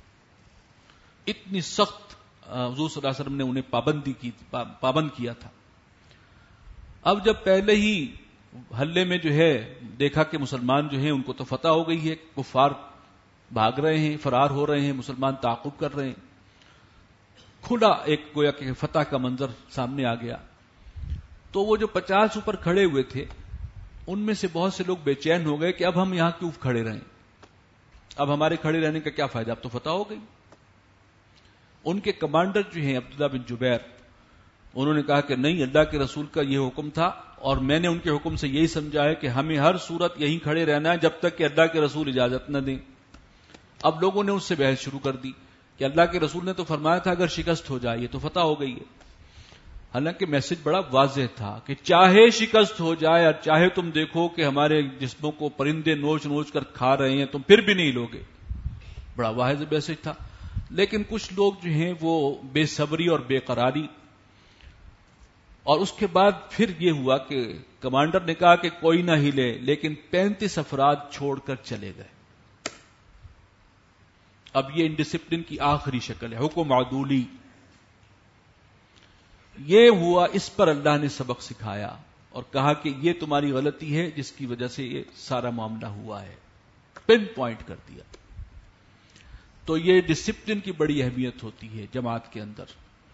اتنی سخت حضور صلی اللہ علیہ وسلم نے انہیں پابند کیا تھا۔ اب جب پہلے ہی حلے میں جو ہے دیکھا کہ مسلمان جو ہیں ان کو تو فتح ہو گئی ہے، کفار بھاگ رہے ہیں، فرار ہو رہے ہیں، مسلمان تعاقب کر رہے ہیں، کھلا ایک گویا کہ فتح کا منظر سامنے آ گیا، تو وہ جو 50 اوپر کھڑے ہوئے تھے ان میں سے بہت سے لوگ بے چین ہو گئے کہ اب ہم یہاں کیوں کھڑے رہیں، اب ہمارے کھڑے رہنے کا کیا فائدہ، اب تو فتح ہو گئی۔ ان کے کمانڈر جو ہیں عبداللہ بن جبیر، انہوں نے کہا کہ نہیں، اللہ کے رسول کا یہ حکم تھا اور میں نے ان کے حکم سے یہی سمجھا ہے کہ ہمیں ہر صورت یہیں کھڑے رہنا ہے جب تک کہ اللہ کے رسول اجازت نہ دیں۔ اب لوگوں نے اس سے بحث شروع کر دی کہ اللہ کے رسول نے تو فرمایا تھا اگر شکست ہو جائے یہ تو فتح ہو گئی ہے، حالانکہ میسج بڑا واضح تھا کہ چاہے شکست ہو جائے اور چاہے تم دیکھو کہ ہمارے جسموں کو پرندے نوچ نوچ کر کھا رہے ہیں تم پھر بھی نہیں لوگے، بڑا واضح میسج تھا۔ لیکن کچھ لوگ جو ہیں وہ بے صبری اور بے قراری، اور اس کے بعد پھر یہ ہوا کہ کمانڈر نے کہا کہ کوئی نہ ہلے، لیکن 35 افراد چھوڑ کر چلے گئے۔ اب یہ انڈسپلن کی آخری شکل ہے، حکم عدولی یہ ہوا، اس پر اللہ نے سبق سکھایا اور کہا کہ یہ تمہاری غلطی ہے جس کی وجہ سے یہ سارا معاملہ ہوا ہے، پن پوائنٹ کر دیا۔ تو یہ ڈسپلن کی بڑی اہمیت ہوتی ہے جماعت کے اندر۔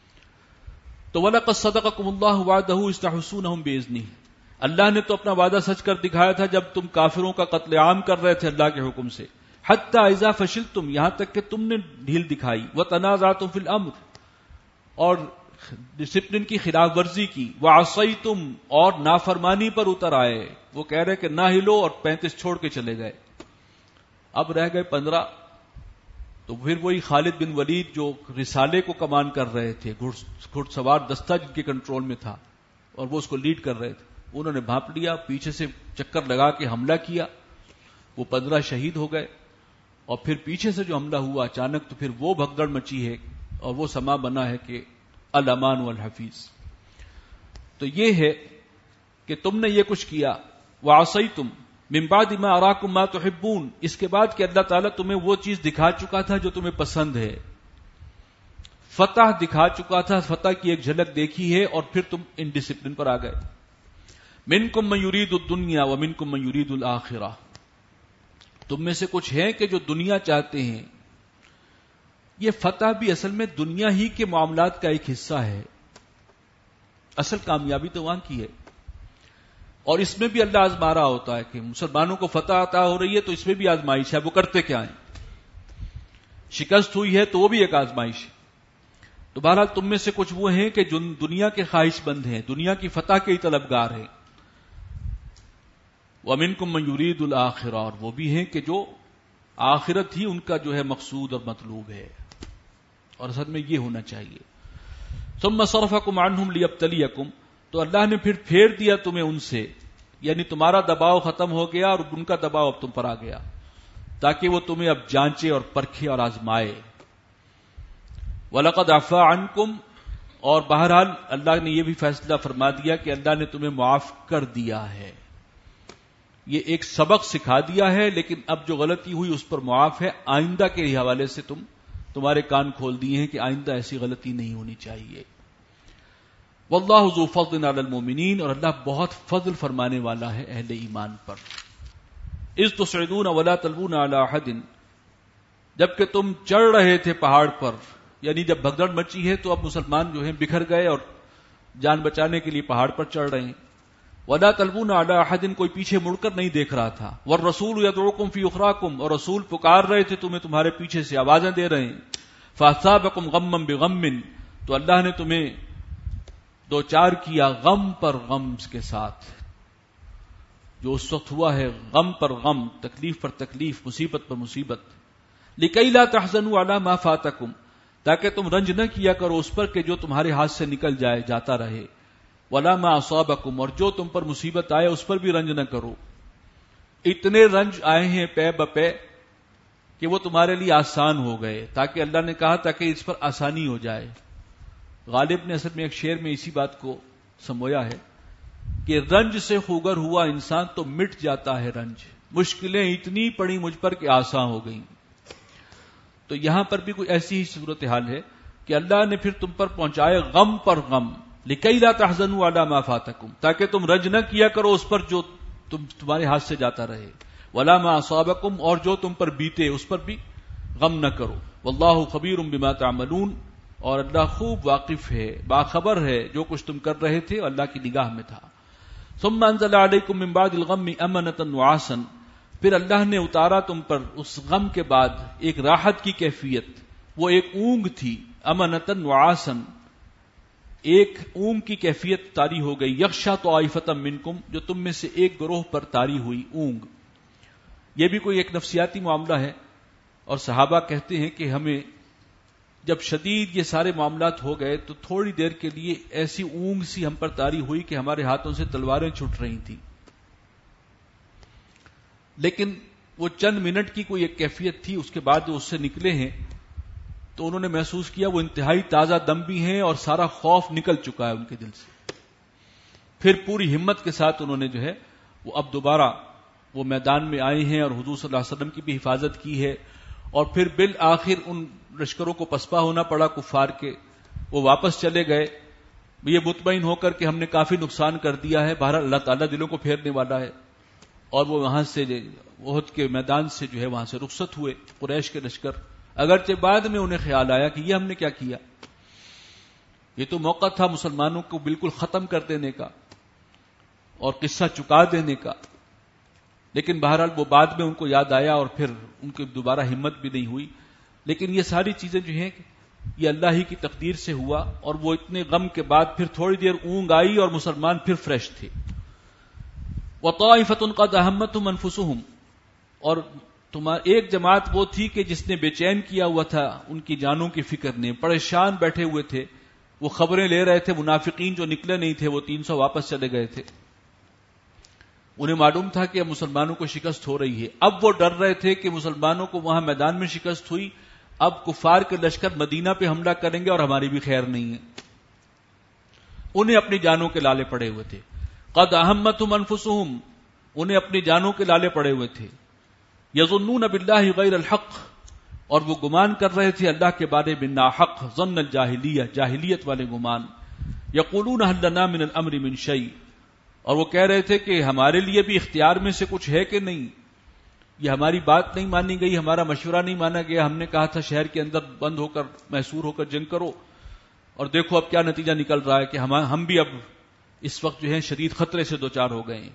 تو وَلَقَدْ صَدَقَكُمُ اللَّهُ وَعْدَهُ إِذْ تَحُسُّونَهُمْ بِإِذْنِهِ، اللہ نے تو اپنا وعدہ سچ کر دکھایا تھا جب تم کافروں کا قتل عام کر رہے تھے اللہ کے حکم سے، حتی اذا فشلتم، یہاں تک کہ تم نے ڈھیل دکھائی، وتنازعتم فی الامر، اور ڈسپلن کی خلاف ورزی کی، وعصیتم، اور نافرمانی پر اتر آئے، وہ کہہ رہے کہ نہ ہلو اور 35 چھوڑ کے چلے گئے، اب رہ گئے 15۔ تو پھر وہی خالد بن ولید جو رسالے کو کمان کر رہے تھے، گھڑ سوار دستہ جن کے کنٹرول میں تھا اور وہ اس کو لیڈ کر رہے تھے، انہوں نے بھانپ لیا، پیچھے سے چکر لگا کے حملہ کیا، وہ 15 شہید ہو گئے، اور پھر پیچھے سے جو حملہ ہوا اچانک تو پھر وہ بھگدڑ مچی ہے اور وہ سما بنا ہے کہ الامان والحفیظ۔ تو یہ ہے کہ تم نے یہ کچھ کیا، وعصیتم من بعد ما اراکم ما تحبون، اس کے بعد کہ اللہ تعالیٰ تمہیں وہ چیز دکھا چکا تھا جو تمہیں پسند ہے، فتح دکھا چکا تھا، فتح کی ایک جھلک دیکھی ہے اور پھر تم ان ڈسپلن پر آ گئے۔ منکم من یرید الدنیا ومنکم من یرید الآخرہ، تم میں سے کچھ ہیں کہ جو دنیا چاہتے ہیں۔ یہ فتح بھی اصل میں دنیا ہی کے معاملات کا ایک حصہ ہے، اصل کامیابی تو وہاں کی ہے، اور اس میں بھی اللہ آزما رہا ہوتا ہے کہ مسلمانوں کو فتح عطا ہو رہی ہے تو اس میں بھی آزمائش ہے، وہ کرتے کیا ہیں، شکست ہوئی ہے تو وہ بھی ایک آزمائش ہے۔ تو بہرحال تم میں سے کچھ وہ ہیں کہ جو دنیا کے خواہش مند ہیں، دنیا کی فتح کے ہی طلبگار ہیں، وَمِنْكُمْ مَنْ يُرِيدُ الْآخِرَةَ، اور وہ بھی ہیں کہ جو آخرت ہی ان کا جو ہے مقصود اور مطلوب ہے، اور اصل میں یہ ہونا چاہیے۔ ثُمَّ صَرَفَكُمْ عَنْهُمْ لِيَبْتَلِيَكُمْ، تو اللہ نے پھر پھیر دیا تمہیں ان سے، یعنی تمہارا دباؤ ختم ہو گیا اور ان کا دباؤ اب تم پر آ گیا، تاکہ وہ تمہیں اب جانچے اور پرکھے اور آزمائے۔ وَلَقَدْ عَفَا عَنْكُمْ، اور بہرحال اللہ نے یہ بھی فیصلہ فرما دیا کہ اللہ نے تمہیں معاف کر دیا ہے، یہ ایک سبق سکھا دیا ہے، لیکن اب جو غلطی ہوئی اس پر معاف ہے، آئندہ کے حوالے سے تمہارے کان کھول دیے ہیں کہ آئندہ ایسی غلطی نہیں ہونی چاہیے۔ واللہ ذو فضل علی المؤمنین، اور اللہ بہت فضل فرمانے والا ہے اہل ایمان پر۔ اذ تصعدون ولا تلوون علی احد، جبکہ تم چڑھ رہے تھے پہاڑ پر، یعنی جب بھگدڑ مچی ہے تو اب مسلمان جو ہیں بکھر گئے اور جان بچانے کے لیے پہاڑ پر چڑھ رہے ہیں۔ ولا تلوون علی احد، کوئی پیچھے مڑ کر نہیں دیکھ رہا تھا۔ والرسول یدعوکم فی اخراکم، اور رسول پکار رہے تھے تمہیں تمہارے پیچھے سے، آوازیں دے رہے ہیں۔ فاصابکم غما بغم، تو اللہ نے تمہیں دو چار کیا غم پر غم کے ساتھ، جو اس وقت ہوا ہے غم پر غم، تکلیف پر تکلیف، مصیبت پر مصیبت۔ لکی لا تحزنوا علی ما فاتکم، تاکہ تم رنج نہ کیا کرو اس پر کہ جو تمہارے ہاتھ سے نکل جائے، جاتا رہے۔ ولا ما اصابکم، اور جو تم پر مصیبت آئے اس پر بھی رنج نہ کرو۔ اتنے رنج آئے ہیں پے بپے کہ وہ تمہارے لیے آسان ہو گئے، تاکہ اللہ نے کہا تاکہ اس پر آسانی ہو جائے۔ غالب نے اصل میں ایک شعر میں اسی بات کو سمویا ہے کہ رنج سے خوگر ہوا انسان تو مٹ جاتا ہے رنج، مشکلیں اتنی پڑی مجھ پر کہ آسان ہو گئیں۔ تو یہاں پر بھی کوئی ایسی ہی صورتحال ہے کہ اللہ نے پھر تم پر پہنچائے غم پر غم، لِكَيْ لَا تَحْزَنُوا عَلَىٰ مَا فَاتَكُمْ، تاکہ تم رنج نہ کیا کرو اس پر جو تمہارے ہاتھ سے جاتا رہے، وَلَا مَا أَصَابَكُمْ، اور جو تم پر بیتے اس پر بھی غم نہ کرو، وَاللَّهُ خَبِيرٌ بِمَا تَعْمَلُونَ، اور اللہ خوب واقف ہے، باخبر ہے جو کچھ تم کر رہے تھے اللہ کی نگاہ میں تھا۔ ثم انزل علیکم من بعد الغم امنۃ نعاسا، پھر اللہ نے اتارا تم پر اس غم کے بعد ایک راحت کی کیفیت، وہ ایک اونگ تھی، امنۃ نعاسا، ایک اونگ کی کیفیت طاری ہو گئی، یغشا طائفۃ منکم، جو تم میں سے ایک گروہ پر طاری ہوئی اونگ۔ یہ بھی کوئی ایک نفسیاتی معاملہ ہے، اور صحابہ کہتے ہیں کہ ہمیں جب شدید یہ سارے معاملات ہو گئے تو تھوڑی دیر کے لیے ایسی اونگ سی ہم پر طاری ہوئی کہ ہمارے ہاتھوں سے تلواریں چھٹ رہی تھیں، لیکن وہ چند منٹ کی کوئی ایک کیفیت تھی، اس کے بعد وہ اس سے نکلے ہیں تو انہوں نے محسوس کیا وہ انتہائی تازہ دم بھی ہیں اور سارا خوف نکل چکا ہے ان کے دل سے۔ پھر پوری ہمت کے ساتھ انہوں نے جو ہے وہ اب دوبارہ وہ میدان میں آئے ہیں اور حضور صلی اللہ علیہ وسلم کی بھی حفاظت کی ہے، اور پھر بالآخر ان لشکروں کو پسپا ہونا پڑا کفار کے، وہ واپس چلے گئے یہ مطمئن ہو کر کہ ہم نے کافی نقصان کر دیا ہے، بہرحال اللہ تعالیٰ دلوں کو پھیرنے والا ہے، اور وہ وہاں سے احد کے میدان سے جو ہے وہاں سے رخصت ہوئے قریش کے لشکر، اگرچہ بعد میں انہیں خیال آیا کہ یہ ہم نے کیا کیا، یہ تو موقع تھا مسلمانوں کو بالکل ختم کر دینے کا اور قصہ چکا دینے کا، لیکن بہرحال وہ بعد میں ان کو یاد آیا اور پھر ان کی دوبارہ ہمت بھی نہیں ہوئی۔ لیکن یہ ساری چیزیں جو ہیں یہ اللہ ہی کی تقدیر سے ہوا، اور وہ اتنے غم کے بعد پھر تھوڑی دیر اونگ آئی اور مسلمان پھر فریش تھے۔ وَطَائِفَةٌ قَدْ أَهَمَّتْهُمْ أَنفُسُهُمْ، اور ایک جماعت وہ تھی کہ جس نے بے چین کیا ہوا تھا ان کی جانوں کی فکر نے، پریشان بیٹھے ہوئے تھے، وہ خبریں لے رہے تھے، منافقین جو نکلے نہیں تھے وہ 300 واپس چلے گئے تھے، انہیں معلوم تھا کہ اب مسلمانوں کو شکست ہو رہی ہے، اب وہ ڈر رہے تھے کہ مسلمانوں کو وہاں میدان میں شکست ہوئی، اب کفار کے لشکر مدینہ پہ حملہ کریں گے اور ہماری بھی خیر نہیں ہے، انہیں اپنی جانوں کے لالے پڑے ہوئے تھے۔ قد اہمتہم انفسہم، انہیں اپنی جانوں کے لالے پڑے ہوئے تھے۔ یظنون باللہ غیر الحق، اور وہ گمان کر رہے تھے اللہ کے بارے میں ناحق، ظن الجاہلیہ، جاہلیت والے گمان۔ یقولون هل لنا من الامر من شیء، اور وہ کہہ رہے تھے کہ ہمارے لیے بھی اختیار میں سے کچھ ہے کہ نہیں، یہ ہماری بات نہیں مانی گئی، ہمارا مشورہ نہیں مانا گیا، ہم نے کہا تھا شہر کے اندر بند ہو کر محصور ہو کر جنگ کرو، اور دیکھو اب کیا نتیجہ نکل رہا ہے کہ ہم بھی اب اس وقت جو ہے شدید خطرے سے دوچار ہو گئے ہیں۔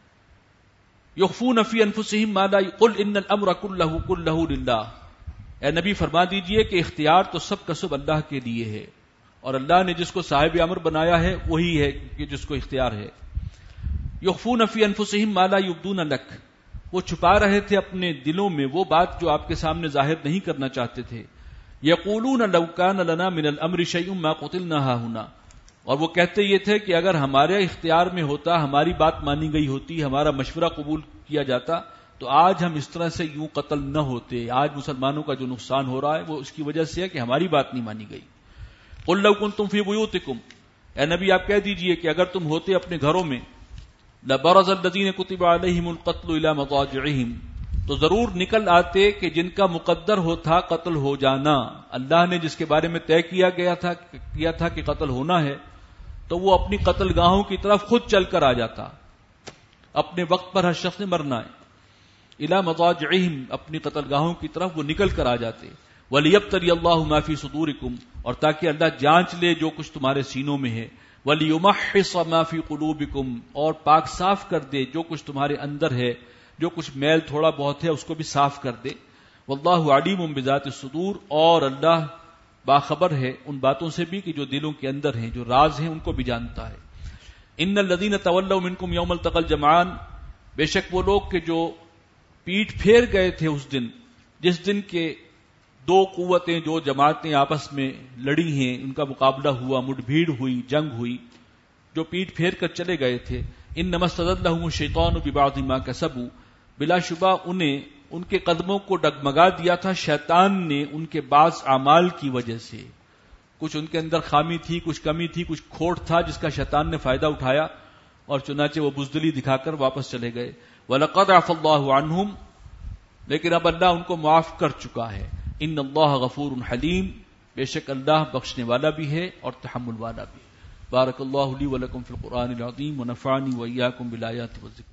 یخفون فی انفسہم ما لا، قل ان الامر کلہ للہ، اے نبی فرما دیجئے کہ اختیار تو سب کا سب اللہ کے لیے ہے، اور اللہ نے جس کو صاحب امر بنایا ہے وہی ہے کہ جس کو اختیار ہے۔ یخفون فی انفسہم ما لا یبدون لک، وہ چھپا رہے تھے اپنے دلوں میں وہ بات جو آپ کے سامنے ظاہر نہیں کرنا چاہتے تھے۔ یقولون لو کان لنا من الامر شیء ما قتلنا ہاہنا، اور وہ کہتے یہ تھے کہ اگر ہمارے اختیار میں ہوتا، ہماری بات مانی گئی ہوتی، ہمارا مشورہ قبول کیا جاتا تو آج ہم اس طرح سے یوں قتل نہ ہوتے، آج مسلمانوں کا جو نقصان ہو رہا ہے وہ اس کی وجہ سے ہے کہ ہماری بات نہیں مانی گئی۔ قل لو کنتم فی بیوتکم، اے نبی آپ کہہ دیجئے کہ اگر تم ہوتے اپنے گھروں میں، لبرز الذین کتب علیہم القتل الی مضاجعہم، تو ضرور نکل آتے کہ جن کا مقدر ہوتا قتل ہو جانا، اللہ نے جس کے بارے میں طے کیا تھا کہ قتل ہونا ہے، تو وہ اپنی قتل گاہوں کی طرف خود چل کر آ جاتا، اپنے وقت پر ہر شخص نے مرنا ہے، الی مضاجعہم، اپنی قتل گاہوں کی طرف وہ نکل کر آ جاتے، ولیبتلی اللہ ما فی صدورکم، اور تاکہ اللہ جانچ لے جو کچھ تمہارے سینوں میں ہے، وَلِيُمَحِّصَ مَا فِي قُلُوبِكُمْ، اور پاک صاف کر دے جو کچھ تمہارے اندر ہے، جو کچھ میل تھوڑا بہت ہے اس کو بھی صاف کر دے۔ وَاللَّهُ عَلِيمٌ بِذَاتِ الصُّدُورِ، اور اللہ باخبر ہے ان باتوں سے بھی کہ جو دلوں کے اندر ہیں، جو راز ہیں ان کو بھی جانتا ہے۔ إِنَّ الَّذِينَ تَوَلَّوْا مِنكُمْ يَوْمَ الْتَقَى الْجَمْعَانِ، بے شک وہ لوگ کہ جو پیٹ پھیر گئے تھے اس دن، جس دن کے دو قوتیں، جو جماعتیں آپس میں لڑی ہیں، ان کا مقابلہ ہوا، مٹ بھیڑ ہوئی، جنگ ہوئی، جو پیٹ پھیر کر چلے گئے تھے، انما استزلهم الشیطان ببعض ما کسبوا، بلا شبہ انہیں ان کے قدموں کو ڈگمگا دیا تھا شیطان نے ان کے بعض اعمال کی وجہ سے۔ کچھ ان کے اندر خامی تھی، کچھ کمی تھی، کچھ کھوٹ تھا جس کا شیطان نے فائدہ اٹھایا اور چنانچہ وہ بزدلی دکھا کر واپس چلے گئے. وَلَقَدْ عَفَا اللَّهُ عَنْهُمْ، لیکن اب اللہ ان کو معاف کر چکا ہے. ان اللہ غفور حلیم، بے شک اللہ بخشنے والا بھی ہے اور تحمل والا بھی. بارک اللہ لی ولکم فی القرآن العظیم ونفعنی وإیاکم بالآیات والذکر